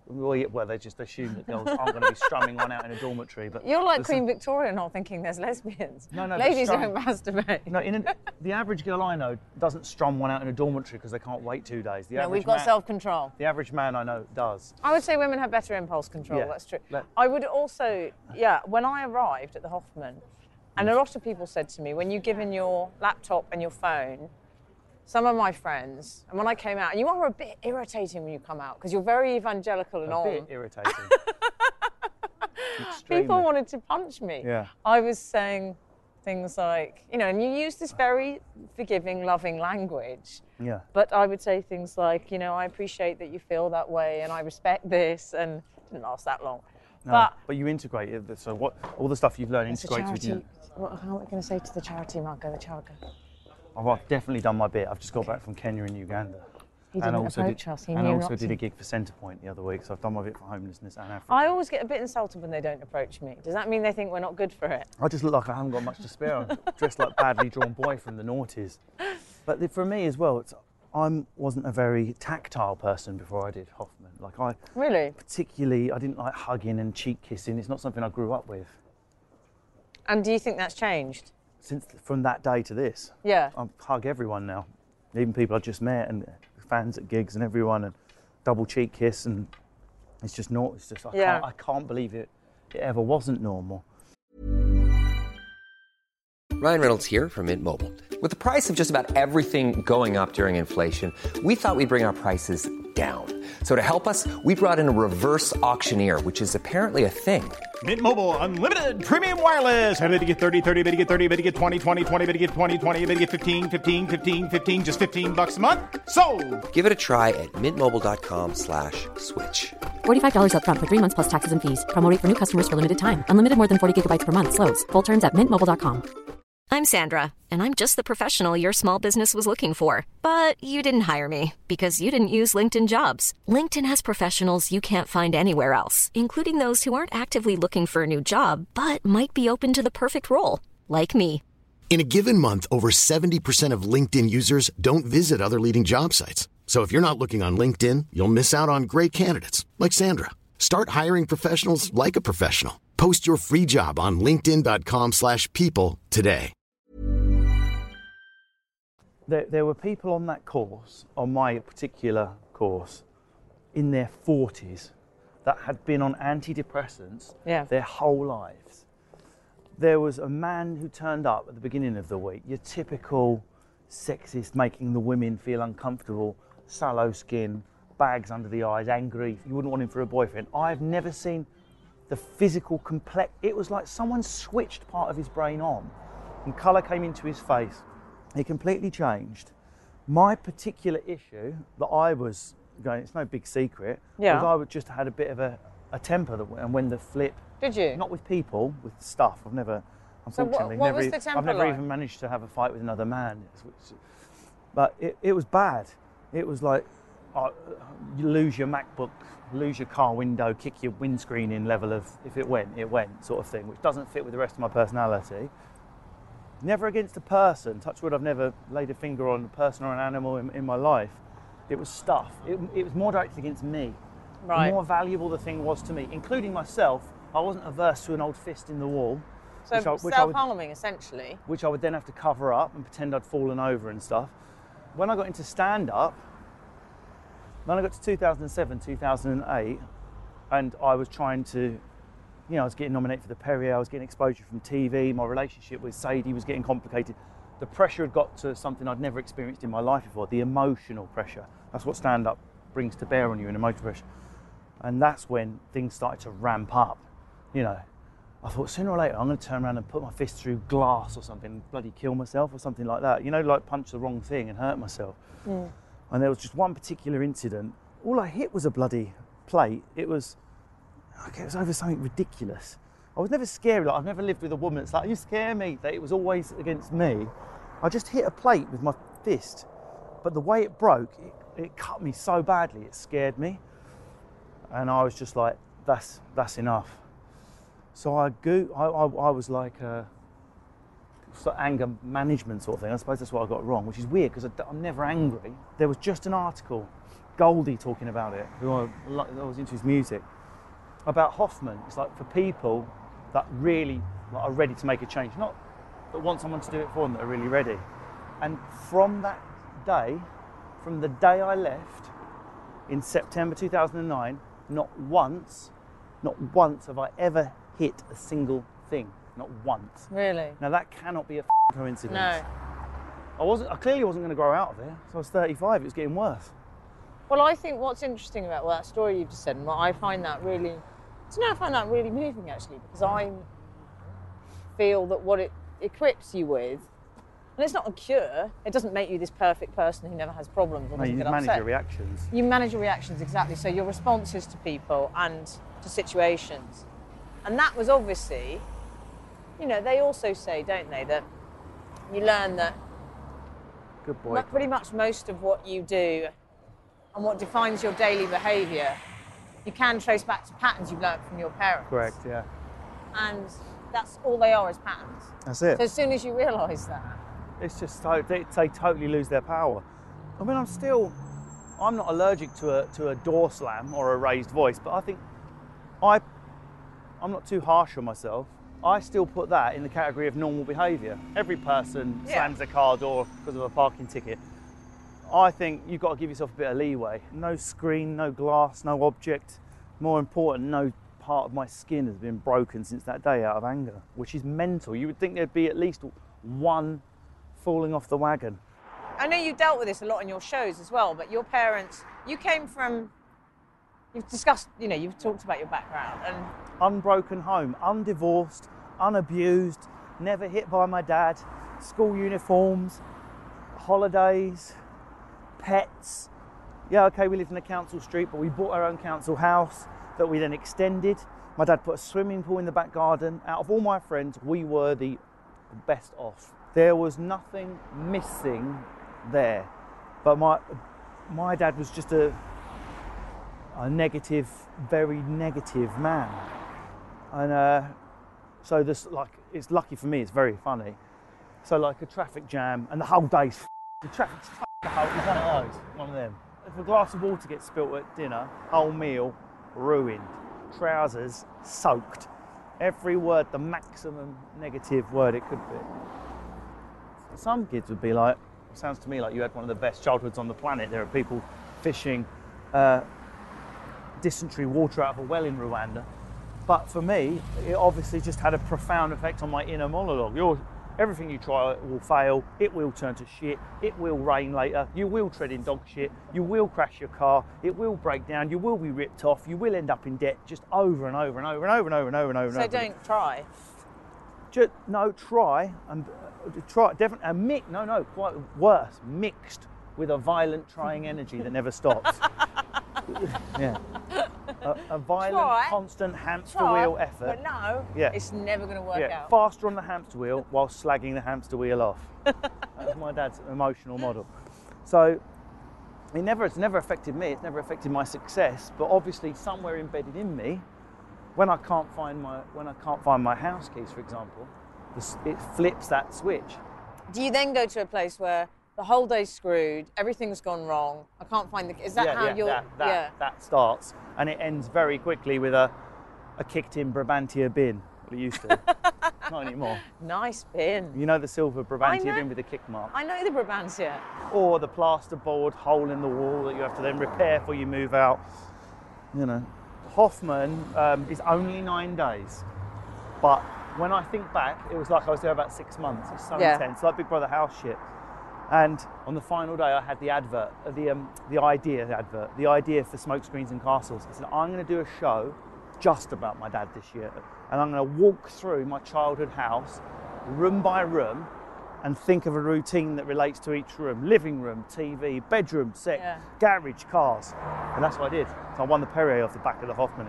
Well, yeah, well, they just assume that girls aren't going to be strumming one out in a dormitory. But You're like listen, Queen Victoria, not thinking there's lesbians. No, no, Ladies but don't masturbate. No, in a, the average girl I know doesn't strum one out in a dormitory because they can't wait two days. The No, average we've got man, self-control. The average man I know does. I would say women have better impulse control, Yeah. that's true. Let- I would also, yeah, when I arrived at the Hoffman, and a lot of people said to me, when you give in your laptop and your phone, some of my friends, and when I came out, and you are a bit irritating when you come out, because you're very evangelical and A on. bit irritating. People wanted to punch me. Yeah. I was saying things like, you know, and you use this very forgiving, loving language. Yeah. But I would say things like, you know, I appreciate that you feel that way and I respect this, and it didn't last that long. No, but, but you integrate it. So what? All the stuff you've learned it's a integrates with charity. you. What, how am I going to say to the charity, Marco, the charity? Oh, I've definitely done my bit. I've just got back from Kenya and Uganda. He didn't also approach did, us. He and knew also not did to. a gig for Centrepoint the other week, so I've done my bit for homelessness and Africa. I always get a bit insulted when they don't approach me. Does that mean they think we're not good for it? I just look like I haven't got much to spare. I'm dressed like a badly drawn boy from the noughties. But the, for me as well, it's, I wasn't a very tactile person before I did Hoffman. Like I Really? particularly, I didn't like hugging and cheek kissing. It's not something I grew up with. And do you think that's changed? Since from that day to this, Yeah. I hug everyone now, even people I just met and fans at gigs and everyone, and double cheek kiss, and it's just not. It's just I Yeah. can't. I can't believe it. It ever wasn't normal. Ryan Reynolds here from Mint Mobile. With the price of just about everything going up during inflation, we thought we'd bring our prices down. So to help us, we brought in a reverse auctioneer, which is apparently a thing. Mint Mobile Unlimited Premium Wireless. How to get thirty, thirty, how to get thirty, how to get twenty, twenty, twenty, how to get twenty, twenty, how to get fifteen, fifteen, fifteen, fifteen, just fifteen bucks a month? Sold! Give it a try at mintmobile.com slash switch. forty-five dollars up front for three months plus taxes and fees. Promo rate for new customers for limited time. Unlimited more than forty gigabytes per month. Slows full terms at mint mobile dot com. I'm Sandra, and I'm just the professional your small business was looking for. But you didn't hire me because you didn't use LinkedIn Jobs. LinkedIn has professionals you can't find anywhere else, including those who aren't actively looking for a new job, but might be open to the perfect role, like me. In a given month, over seventy percent of LinkedIn users don't visit other leading job sites. So if you're not looking on LinkedIn, you'll miss out on great candidates like Sandra. Start hiring professionals like a professional. Post your free job on linkedin dot com slash people today. There, there were people on that course, on my particular course, in their forties that had been on antidepressants Yeah. their whole lives. There was a man who turned up at the beginning of the week, your typical sexist, making the women feel uncomfortable, sallow skin, bags under the eyes, angry. You wouldn't want him for a boyfriend. I've never seen the physical complex. It was like someone switched part of his brain on and colour came into his face. He completely changed. My particular issue that I was going, it's no big secret, Yeah. was I would just had a bit of a, a temper that, and when the flip, Did you? not with people, with stuff. I've never, So what- unfortunately, what never, was e- the temper I've never like? even managed to have a fight with another man. It's- it's- But it, it was bad. It was like, uh, you lose your MacBook, lose your car window, kick your windscreen in level of, if it went, it went, sort of thing, which doesn't fit with the rest of my personality. Never against a person. Touch wood, I've never laid a finger on a person or an animal in, in my life. It was stuff. It, it was more directed against me. Right. The more valuable the thing was to me, including myself, I wasn't averse to an old fist in the wall. So which I- which I would- self-harming, essentially. which I would then have to cover up and pretend I'd fallen over and stuff. When I got into stand-up, when I got to two thousand seven, two thousand eight, and I was trying to, you know, I was getting nominated for the Perrier, I was getting exposure from T V, my relationship with Sadie was getting complicated. The pressure had got to something I'd never experienced in my life before, the emotional pressure. That's what stand-up brings to bear on you, an emotional pressure. And that's when things started to ramp up, you know. I thought sooner or later I'm going to turn around and put my fist through glass or something, bloody kill myself or something like that. You know, like punch the wrong thing and hurt myself. Mm. And there was just one particular incident. All I hit was a bloody plate. It was, okay, it was over something ridiculous. I was never scared. Like, I've never lived with a woman that's like, you scare me. That it was always against me. I just hit a plate with my fist, but the way it broke, it, it cut me so badly. It scared me, and I was just like, that's that's enough. So I go. I, I, I was like a sort of anger management sort of thing. I suppose that's what I got wrong, which is weird because I'm never angry. There was just an article Goldie talking about it, who I, I was into his music, about Hoffman. It's like for people that really like, are ready to make a change, not that want someone to do it for them, that are really ready. And from that day, from the day I left in September two thousand nine, not once, not once have I ever hit a single thing. Not once. Really? Now that cannot be a coincidence. No. I wasn't. I clearly wasn't going to grow out of there. So I was thirty-five. It was getting worse. Well, I think what's interesting about that story you've just said, and I find that really, do you know, I find that really moving actually, because I feel that what it equips you with, and it's not a cure, it doesn't make you this perfect person who never has problems or No, doesn't you get manage upset. your reactions. You manage your reactions, exactly. So your responses to people and to situations. And that was obviously, you know, they also say, don't they, that you learn that Good boy. mu- pretty much most of what you do and what defines your daily behaviour, you can trace back to patterns you've learnt from your parents. Correct, yeah. And that's all they are, is patterns. That's it. So as soon as you realise that, It's just, so, they, they totally lose their power. I mean, I'm still, I'm not allergic to a, to a door slam or a raised voice, but I think I, I'm not too harsh on myself. I still put that in the category of normal behaviour. Every person Yeah. slams a car door because of a parking ticket. I think you've got to give yourself a bit of leeway. No screen, no glass, no object. More important, no part of my skin has been broken since that day out of anger, which is mental. You would think there'd be at least one falling off the wagon. I know you dealt with this a lot in your shows as well, but your parents, you came from, you've discussed, you know, you've talked about your background and Unbroken home, undivorced, unabused, never hit by my dad, school uniforms, holidays, pets. Yeah, okay, we lived in a council street, but we bought our own council house that we then extended. My dad put a swimming pool in the back garden. Out of all my friends, we were the best off. There was nothing missing there. But my my dad was just a a negative, very negative man. And uh, so this, like, it's lucky for me, it's very funny. So like a traffic jam and the whole day's f- the traffic's f- the whole, it's one of those, one of them. If a glass of water gets spilt at dinner, whole meal ruined. Trousers soaked. Every word, the maximum negative word it could be. Some kids would be like, it sounds to me like you had one of the best childhoods on the planet. There are people fishing uh, dysentery water out of a well in Rwanda. But for me, it obviously just had a profound effect on my inner monologue. You're, everything you try will fail, it will turn to shit, it will rain later, you will tread in dog shit, you will crash your car, it will break down, you will be ripped off, you will end up in debt, just over and over and over and over and over and over and over. so and over. don't try. Just, no, try and uh, try definitely. And mix, no, no, quite worse, mixed with a violent trying energy that never stops. Yeah, a, a violent, Try. constant hamster Try, wheel effort. But no, Yeah. it's never going to work Yeah, out. faster on the hamster wheel while slagging the hamster wheel off. That's my dad's emotional model. So it never, it's never affected me. It's never affected my success. But obviously, somewhere embedded in me, when I can't find my when I can't find my house keys, for example, this, it flips that switch. Do you then go to a place where the whole day's screwed, everything's gone wrong, I can't find the... Is that yeah, how yeah, you're... that, that, yeah. that starts, and it ends very quickly with a a kicked-in Brabantia bin. Well, it used to. Not anymore. Nice bin. You know the silver I Brabantia know. bin with the kick mark? I know the Brabantia. Or the plasterboard hole in the wall that you have to then repair before you move out. You know, Hoffman um, is only nine days, but when I think back, it was like I was there about six months. It's so Yeah. intense, like Big Brother house shit. And on the final day, I had the advert, uh, the um, the idea, the advert, the idea for Smoke Screens and Castles. I said, I'm going to do a show just about my dad this year, and I'm going to walk through my childhood house, room by room, and think of a routine that relates to each room: living room, T V, bedroom, sex, Yeah. garage, cars. And that's what I did. So I won the Perrier off the back of the Hoffman.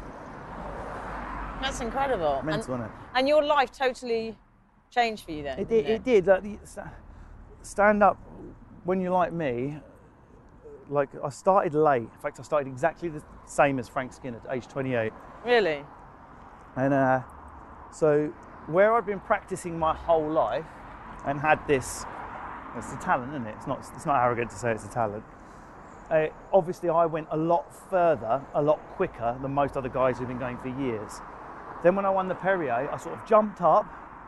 That's incredible. Mental, and, isn't it? and your life totally changed for you then? It did. didn't It did. Like, the- sta- stand up when you're like me. Like, I started late. In fact, I started exactly the same as Frank Skinner at age twenty-eight. Really? And uh, so, where I'd been practicing my whole life and had this, it's a talent, isn't it? It's not. It's not arrogant to say it's a talent. uh, obviously I went a lot further, a lot quicker than most other guys who've been going for years. Then when I won the Perrier, I sort of jumped up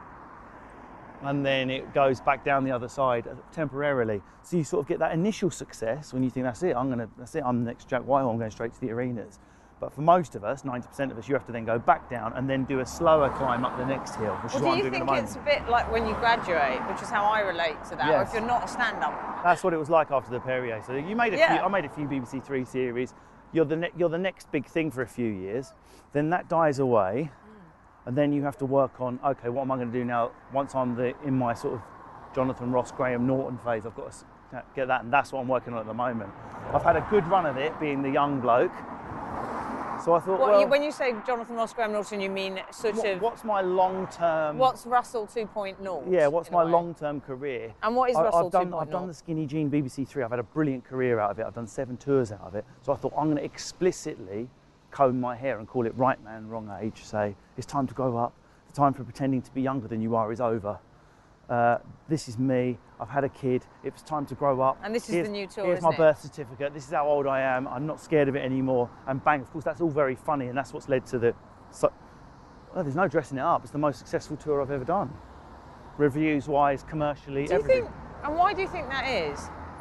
and then it goes back down the other side temporarily. So you sort of get that initial success when you think, that's it, I'm gonna, that's it, I'm the next Jack Whitehall, I'm going straight to the arenas. But for most of us, ninety percent of us, you have to then go back down and then do a slower climb up the next hill, which well, is what I'm do doing you at the think it's moment. a bit like when you graduate, which is how I relate to that, Yes. or if you're not a stand-up? That's what it was like after the Perrier. So you made a Yeah. few, I made a few B B C Three series. You're the, ne- you're the next big thing for a few years. Then that dies away. Mm. And then you have to work on, okay, what am I going to do now? Once I'm the, in my sort of Jonathan Ross, Graham Norton phase, I've got to get that. And that's what I'm working on at the moment. I've had a good run of it being the young bloke. So I thought, What, well, you, when you say Jonathan Ross, Graham Norton, you mean sort what, of... what's my long-term... What's Russell two point oh? Yeah, what's in a my way? long-term career? And what is I, Russell I've done, 2.0? I've done the Skinny Jean B B C Three. I've had a brilliant career out of it. I've done seven tours out of it. So I thought I'm going to explicitly comb my hair and call it right man, wrong age. Say, it's time to grow up. The time for pretending to be younger than you are is over. Uh, this is me. I've had a kid. It's time to grow up. And this is here's, the new tour, Here's isn't my it? birth certificate. This is how old I am. I'm not scared of it anymore. And bang, of course, that's all very funny, and that's what's led to the... So, well, there's no dressing it up. It's the most successful tour I've ever done. Reviews-wise, commercially, Do you everything. think... And why do you think that is?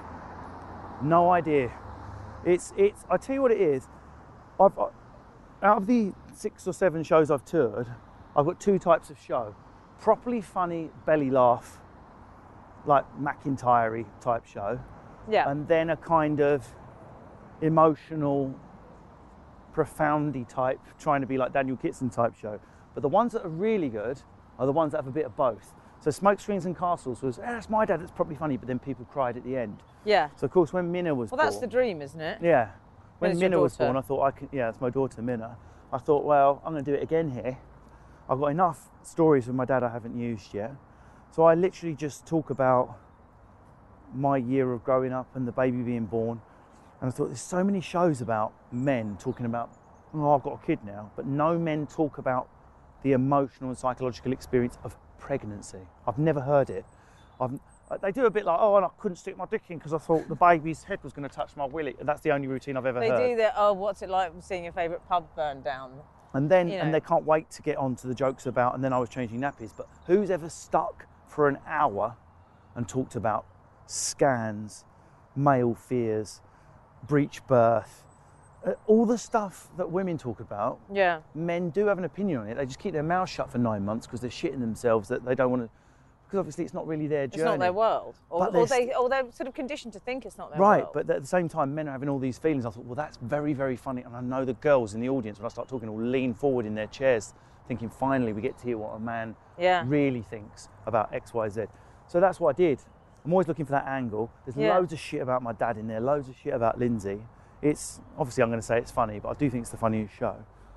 No idea. It's, it's, I tell you what it is. I've, I, out of the six or seven shows I've toured, I've got two types of show. Properly funny belly laugh, like McIntyre-y type show. Yeah. And then a kind of emotional, profoundy type, trying to be like Daniel Kitson type show. But the ones that are really good are the ones that have a bit of both. So Smoke Screens and Castles was, eh, that's my dad, it's probably funny, but then people cried at the end. Yeah. So of course when Minna was Well, born... that's the dream, isn't it? Yeah. When Minna's your Minna was daughter. born, I thought I could, yeah, it's my daughter Minna. I thought, well, I'm going to do it again here. I've got enough stories with my dad I haven't used yet. So I literally just talk about my year of growing up and the baby being born. And I thought there's so many shows about men talking about, oh, I've got a kid now, but no men talk about the emotional and psychological experience of pregnancy. I've never heard it. I've, they do a bit like, oh, and I couldn't stick my dick in because I thought the baby's head was going to touch my willy. That's the only routine I've ever They heard. do that, oh, what's it like seeing your favourite pub burn down? And then, you know. and they can't wait to get on to the jokes about, and then I was changing nappies. But who's ever stuck for an hour and talked about scans, male fears, breech birth, uh, all the stuff that women talk about? Yeah. Men do have an opinion on it. They just keep their mouths shut for nine months because they're shitting themselves that they don't want to, because obviously it's not really their journey. It's not their world. Or, But or, they're they, or they're sort of conditioned to think it's not their Right, world. but at the same time, men are having all these feelings. I thought, well, that's very, very funny. And I know the girls in the audience, when I start talking, will lean forward in their chairs, thinking, finally, we get to hear what a man Yeah. really thinks about X, Y, Z. So that's what I did. I'm always looking for that angle. There's Yeah. loads of shit about my dad in there, loads of shit about Lindsay. It's, obviously, I'm going to say it's funny, but I do think it's the funniest show.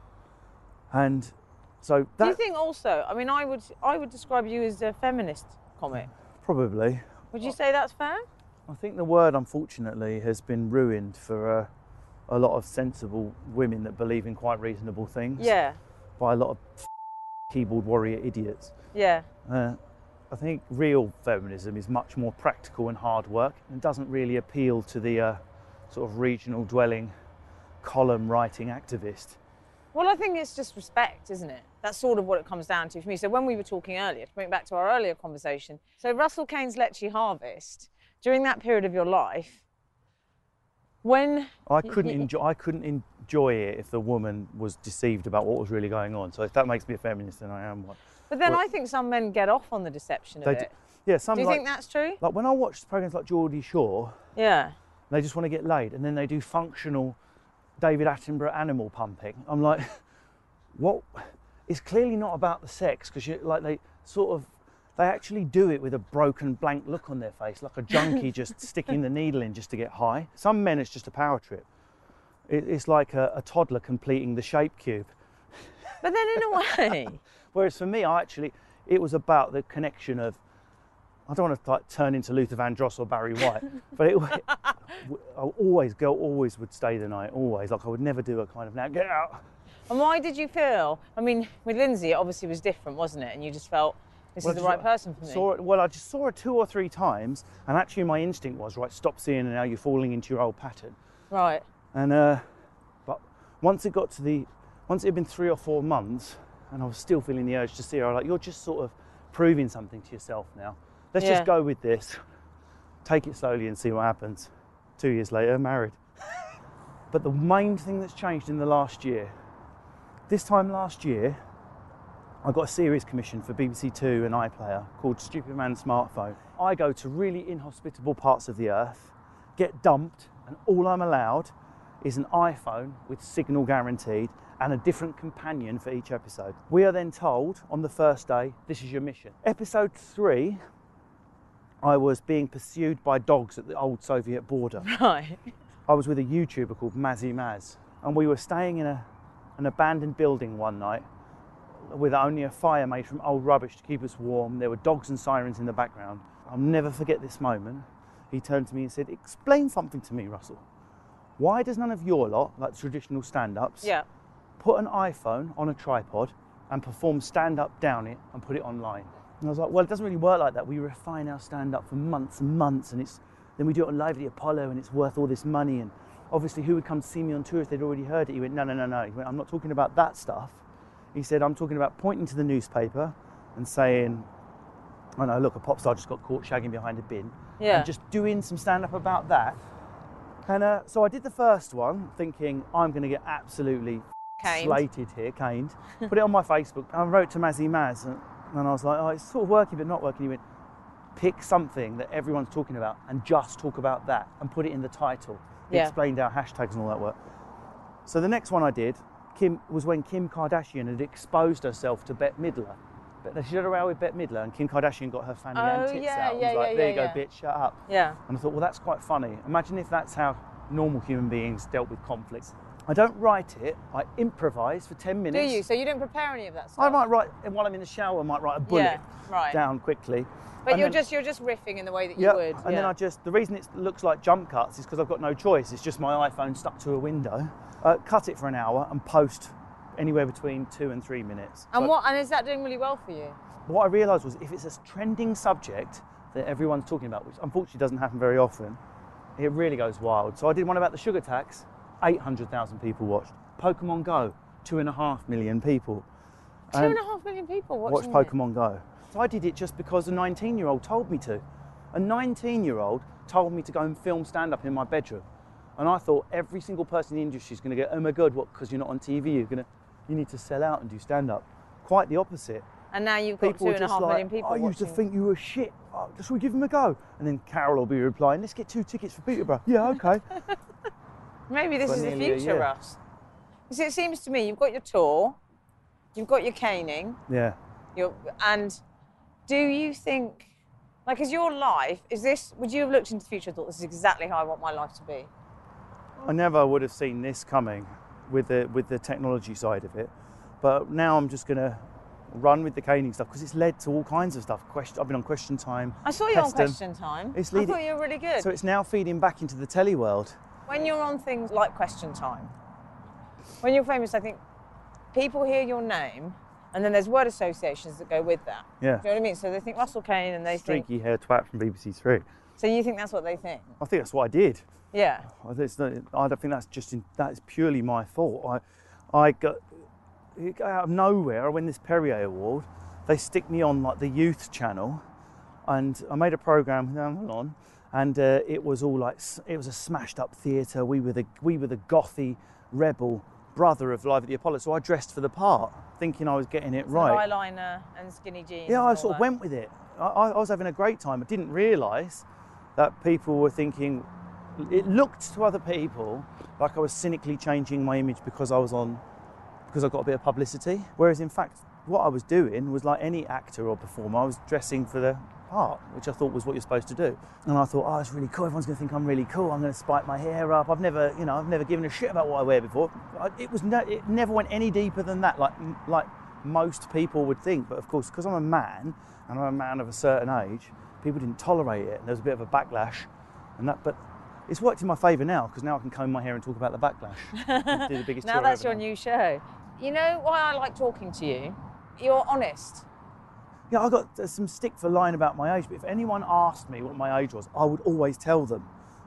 And so that... Do you think also, I mean, I would, I would describe you as a feminist comic. Probably. Would you say that's fair? I think the word, unfortunately, has been ruined for uh, a lot of sensible women that believe in quite reasonable things. Yeah. By a lot of keyboard warrior idiots. Yeah. Uh, I think real feminism is much more practical and hard work and doesn't really appeal to the uh, sort of regional dwelling, column writing activist. Well, I think it's just respect, isn't it? That's sort of what it comes down to for me. So when we were talking earlier, to bring it back to our earlier conversation, so Russell Kane's Lecce Harvest, during that period of your life, when... I couldn't enjoy. I couldn't enjoy it if the woman was deceived about what was really going on. So if that makes me a feminist, then I am one. But then Well, I think some men get off on the deception of They it. d- yeah, some Do you like, think that's true? Like when I watch programs like Geordie Shore, Yeah. they just want to get laid, and then they do functional David Attenborough animal pumping. I'm like, what? It's clearly not about the sex, because like they sort of, they actually do it with a broken, blank look on their face, like a junkie just sticking the needle in just to get high. Some men, it's just a power trip. It, it's like a, a toddler completing the shape cube. But then in a way... Whereas for me, I actually, it was about the connection of, I don't want to like turn into Luther Vandross or Barry White, but it, I always, girl always would stay the night, always. Like I would never do a kind of, now get out. And why did you feel, I mean, with Lindsay, it obviously was different, wasn't it? And you just felt, this Well, is the just- right person for me. Saw it, well, I just saw her two or three times, and actually my instinct was, right, stop seeing her now, you're falling into your old pattern. Right. And uh, but once it got to the, once it had been three or four months, and I was still feeling the urge to see her, I was like, you're just sort of proving something to yourself now. Let's Yeah. just go with this, take it slowly and see what happens. Two years later, married. But the main thing that's changed in the last year, this time last year, I got a series commission for B B C Two and iPlayer called Stupid Man's Smartphone. I go to really inhospitable parts of the earth, get dumped, and all I'm allowed is an iPhone with signal guaranteed and a different companion for each episode. We are then told on the first day, this is your mission. Episode three, I was being pursued by dogs at the old Soviet border. Right. I was with a YouTuber called Mazzy Maz, and we were staying in a, an abandoned building one night with only a fire made from old rubbish to keep us warm. There were dogs and sirens in the background. I'll never forget this moment. He turned to me and said, explain something to me, Russell. Why does none of your lot, like traditional stand-ups, Yeah. put an iPhone on a tripod and perform stand-up down it and put it online? And I was like, well, it doesn't really work like that. We refine our stand-up for months and months, and it's then we do it on Live at the Apollo, and it's worth all this money. And obviously, who would come to see me on tour if they'd already heard it? He went, no, no, no, no. He went, I'm not talking about that stuff. He said, I'm talking about pointing to the newspaper and saying, I know, look, a pop star just got caught shagging behind a bin. Yeah. And just doing some stand-up about that. And uh, so I did the first one, thinking I'm going to get absolutely Caned. slated here, caned. Put it on my Facebook. I wrote to Mazzy Maz, and, and I was like, oh, it's sort of working but not working. He went, pick something that everyone's talking about and just talk about that and put it in the title. He Yeah. explained how hashtags and all that work. So the next one I did Kim was when Kim Kardashian had exposed herself to Bette Midler. But she had a row with Bette Midler, and Kim Kardashian got her fanny and Oh, tits yeah, out and yeah, was like, yeah, there yeah, you go, yeah. bitch, shut up. Yeah. And I thought, well, that's quite funny. Imagine if that's how normal human beings dealt with conflict. I don't write it, I improvise for ten Do minutes. you? So you don't prepare any of that stuff? I might write, while I'm in the shower, I might write a bullet Yeah, right. down quickly. But And you're then- just you're just riffing in the way that you yeah, would. and then I just, the reason it looks like jump cuts is because I've got no choice. It's just my iPhone stuck to a window. Uh, cut it for an hour and post anywhere between two and three minutes. And But what? And is that doing really well for you? what I realised was if it's a trending subject that everyone's talking about, which unfortunately doesn't happen very often, it really goes wild. So I did one about the sugar tax, eight hundred thousand people watched. Pokemon Go, two and a half million people. Two and a half million people watching watched it. Pokemon Go. So I did it just because a nineteen-year-old told me to. A nineteen-year-old told me to go and film stand-up in my bedroom. And I thought every single person in the industry is going to go, oh my God, what, because you're not on T V, you're going to, you need to sell out and do stand-up. Quite the opposite. And now you've got People two were and a just half like, million people I used to watching. think you were shit. Oh, should we give him a go? And then Carol will be replying, let's get two tickets for Peterborough. Yeah, okay. Maybe this For is the nearly a future, year. Russ. Because it seems to me you've got your tour, you've got your caning, Yeah. you're, and do you think, like, is your life, is this, would you have looked into the future and thought this is exactly how I want my life to be? I never would have seen this coming with the with the technology side of it, but now I'm just going to run with the caning stuff because it's led to all kinds of stuff. Question, I've been on Question Time. I saw you on Peston. Question Time. It's I leading- thought you were really good. So it's now feeding back into the telly world. When you're on things like Question Time, when you're famous, I think people hear your name and then there's word associations that go with that. Yeah. Do you know what I mean? So they think Russell Kane and they think, Streaky hair twat from B B C Three. so you think that's what they think? I think that's what I did. Yeah. I it's not- I don't think that's just in, that is purely my fault. I, I got it got out of nowhere. I win this Perrier Award. They stick me on like the youth channel, and I made a program down on, and uh, it was all like s- it was a smashed up theatre. We were the we were the gothy rebel brother of Live at the Apollo. So I dressed for the part, thinking I was getting it right. Eyeliner and skinny jeans. Yeah, I and all sort of that. went with it. I, I I was having a great time. I didn't realise that people were thinking, it looked to other people like I was cynically changing my image because I was on, because I got a bit of publicity. Whereas in fact, what I was doing was like any actor or performer, I was dressing for the part, which I thought was what you're supposed to do. And I thought, oh, it's really cool. Everyone's going to think I'm really cool. I'm going to spike my hair up. I've never, you know, I've never given a shit about what I wear before. I, it was, no, it never went any deeper than that, like like most people would think. But of course, because I'm a man and I'm a man of a certain age, people didn't tolerate it. And there was a bit of a backlash, and that. But it's worked in my favour now because now I can comb my hair and talk about the backlash. And do the biggest Now tour that's ever your done. new show. You know why I like talking to you? You're honest. Yeah, I got uh, some stick for lying about my age, but if anyone asked me what my age was, I would always tell them.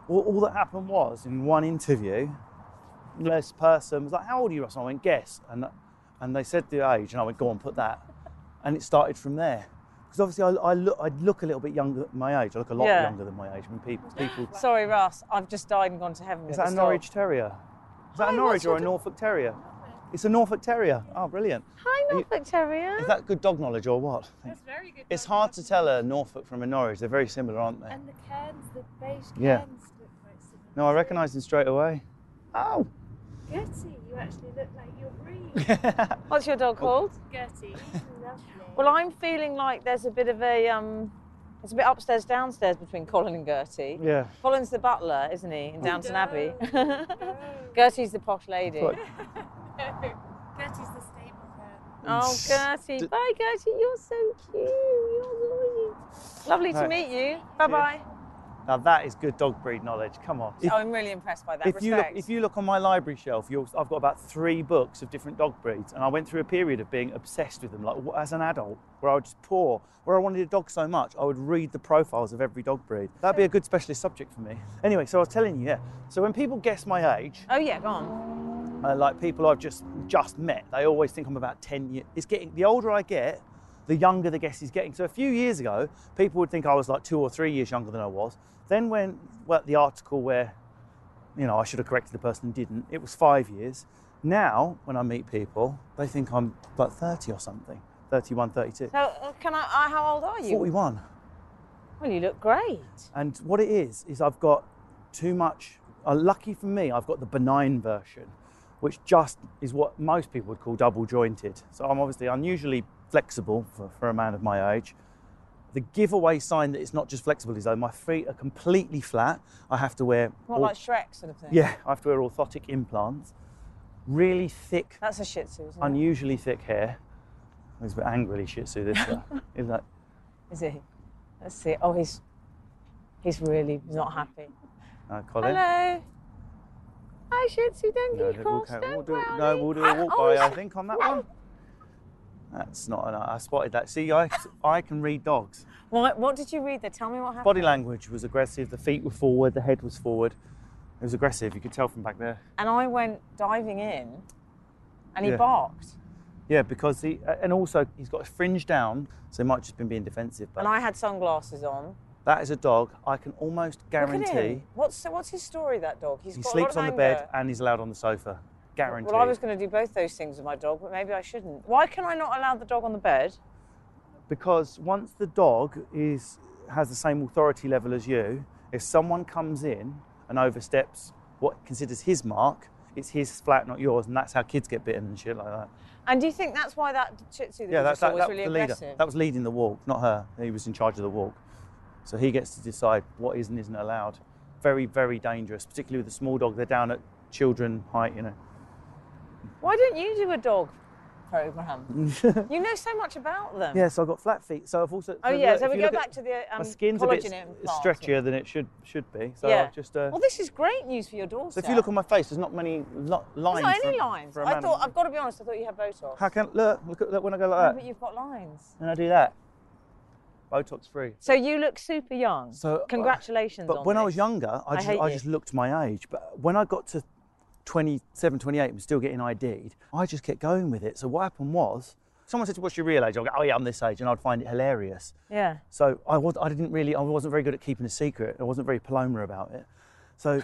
all, all that happened was, in one interview, this person was like, how old are you, Russ? And I went, guess. And, and they said the age, and I went, go on, put that. And it started from there. Because obviously I, I, look, I look a little bit younger than my age. I look a lot Yeah. younger than my age. I mean, people, people... Sorry, Russ, I've just died and gone to heaven with Is that a this Norwich dog. Terrier? Is that Hi, a Norwich what's or a your Norfolk Terrier? It's a Norfolk Terrier. Oh, brilliant. Hi, Are you- Norfolk Terrier. Is that good dog knowledge or what? That's very good. It's hard to tell a Norfolk from a Norwich. They're very similar, aren't they? And the cairns, the beige cairns Yeah. look quite similar. No, I recognise them straight away. Oh! Gertie, you actually look like your breed. What's your dog called? Gertie, lovely. Well, I'm feeling like there's a bit of a, um, it's a bit upstairs, downstairs between Colin and Gertie. Yeah. Colin's the butler, isn't he, in Downton No, Abbey? no. Gertie's the posh lady. What? Gertie's the stable cat. Oh, Gertie. Bye, Gertie. You're so cute. You're gorgeous. Lovely to Right. meet you. Bye-bye. Now that is good dog breed knowledge. Come on. If, Oh, I'm really impressed by that. if you look, Respect. if you look on my library shelf, you'll, I've got about three books of different dog breeds, and I went through a period of being obsessed with them, like w- as an adult, where I would just pour, where I wanted a dog so much, I would read the profiles of every dog breed. That'd be a good specialist subject for me. Anyway, so I was telling you, yeah. So when people guess my age, Oh, yeah, go on. uh, like people I've just just met, they always think I'm about ten years. It's getting, the older I get, the younger the guess is getting. So a few years ago, people would think I was like two or three years younger than I was. Then when, well, the article where, you know, I should have corrected the person and didn't, it was five years. Now, when I meet people, they think I'm like thirty or something, thirty-one, thirty-two. So, uh, can I, uh, how old are you? forty-one. Well, you look great. And what it is, is I've got too much, uh, lucky for me, I've got the benign version, which just is what most people would call double jointed. So I'm obviously unusually flexible for, for a man of my age. The giveaway sign that it's not just flexible is though my feet are completely flat. I have to wear... What, all- like Shrek sort of thing? Yeah, I have to wear orthotic implants. Really thick, That's a Shih Tzu, isn't it? unusually thick hair. He's a bit angrily Shih Tzu, this guy. He's like, Is he? Let's see. Oh, he's he's really not happy. uh, Colin. Hello. Hi, Shih Tzu. Don't No, be we'll, cross. go- Don't we'll do, growl. no, we'll do a walk Oh, by, I sh- think, on that one. That's not enough. I spotted that. See, I, I can read dogs. What, what did you read there? Tell me what happened. Body language was aggressive. The feet were forward. The head was forward. It was aggressive. You could tell from back there. And I went diving in, and he Yeah. barked. Yeah, because he, and also he's got a fringe down, so he might have just been being defensive. But And I had sunglasses on. that is a dog I can almost Look at guarantee. him. What's what's his story? That dog. He's He got sleeps a lot on of the bed anger. and he's allowed on the sofa. Guaranteed. Well, I was going to do both those things with my dog, but maybe I shouldn't. Why can I not allow the dog on the bed? Because once the dog is has the same authority level as you, if someone comes in and oversteps what considers his mark, it's his flat, not yours, and that's how kids get bitten and shit like that. And do you think that's why that Shih Tzu that Yeah, you that's just saw that, was that really was the leader. aggressive? That was leading the walk, not her. He was in charge of the walk, so he gets to decide what is and isn't allowed. Very, very dangerous, particularly with a small dog. They're down at children height, you know. Why don't you do a dog program? You know so much about them. Yeah, so I've got flat feet. So I've also. Oh so yeah, look, so if we you go look at- back to the um, my skin's a bit collagen s- implants. stretchier than it should should be. So yeah. I've just. Uh, Well, this is great news for your daughter. so if you look on my face, there's not many lo- lines. There's not any for- lines. for a I man. thought, I've got to be honest, I thought you had Botox. How can look? Look at look when I go No, like but that. you've got lines. And I do that. Botox free. So you look super young. So uh, Congratulations But on when I this. was younger, I I just hate I you. just looked my age. But when I got to twenty-seven, twenty-eight, and still getting I D'd, I just kept going with it. So what happened was, someone said, "What's your real age?" I'd go, "Oh yeah, I'm this age," and I'd find it hilarious. Yeah. So I was I didn't really I wasn't very good at keeping a secret. I wasn't very Paloma about it. So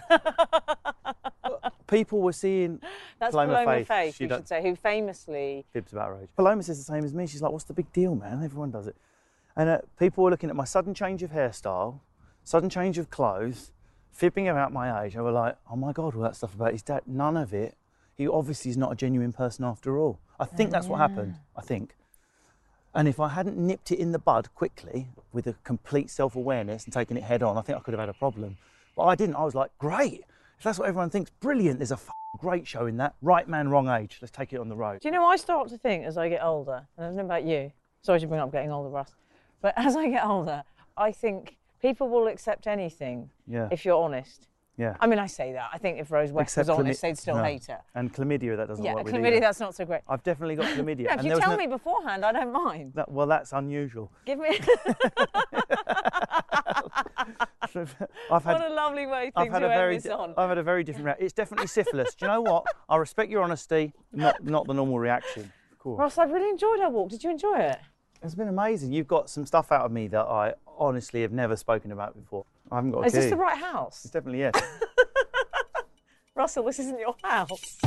people were seeing That's Paloma, Paloma Faith. Faith, She you don't- should say, who famously... fibs about her age. Paloma says the same as me. She's like, "What's the big deal, man? Everyone does it." And uh, people were looking at my sudden change of hairstyle, sudden change of clothes, fibbing about my age. They were like, "Oh my God, all that stuff about his dad." None of it. He obviously is not a genuine person after all. I think that's what happened. I think. And if I hadn't nipped it in the bud quickly with a complete self-awareness and taken it head on, I think I could have had a problem. But I didn't. I was like, great. If that's what everyone thinks, brilliant. There's a f- great show in that. Right man, wrong age. Let's take it on the road. Do you know, I start to think as I get older, and I don't know about you, sorry to bring up getting older, Russ, but as I get older, I think people will accept anything Yeah. if you're honest. Yeah. I mean, I say that. I think if Rose West Except was chlamyd- honest, they'd still no. hate her. And chlamydia, that doesn't Yeah, work with chlamydia, either. that's not so great. I've definitely got chlamydia. No, if and you there was tell no- me beforehand, I don't mind. That, well, that's unusual. Give me... I've had, what a lovely way I've thing had to a end very, this on. I've had a very different reaction. It's definitely syphilis. Do you know what? I respect your honesty, not not the normal reaction. Of course. Ross, I've really enjoyed our walk. Did you enjoy it? It's been amazing. You've got some stuff out of me that I honestly have never spoken about before. I haven't got a Is key. this the right house? It's definitely yes. Russell, this isn't your house.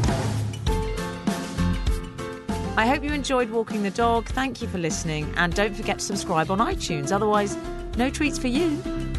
I hope you enjoyed walking the dog. Thank you for listening. And don't forget to subscribe on iTunes. Otherwise, no treats for you.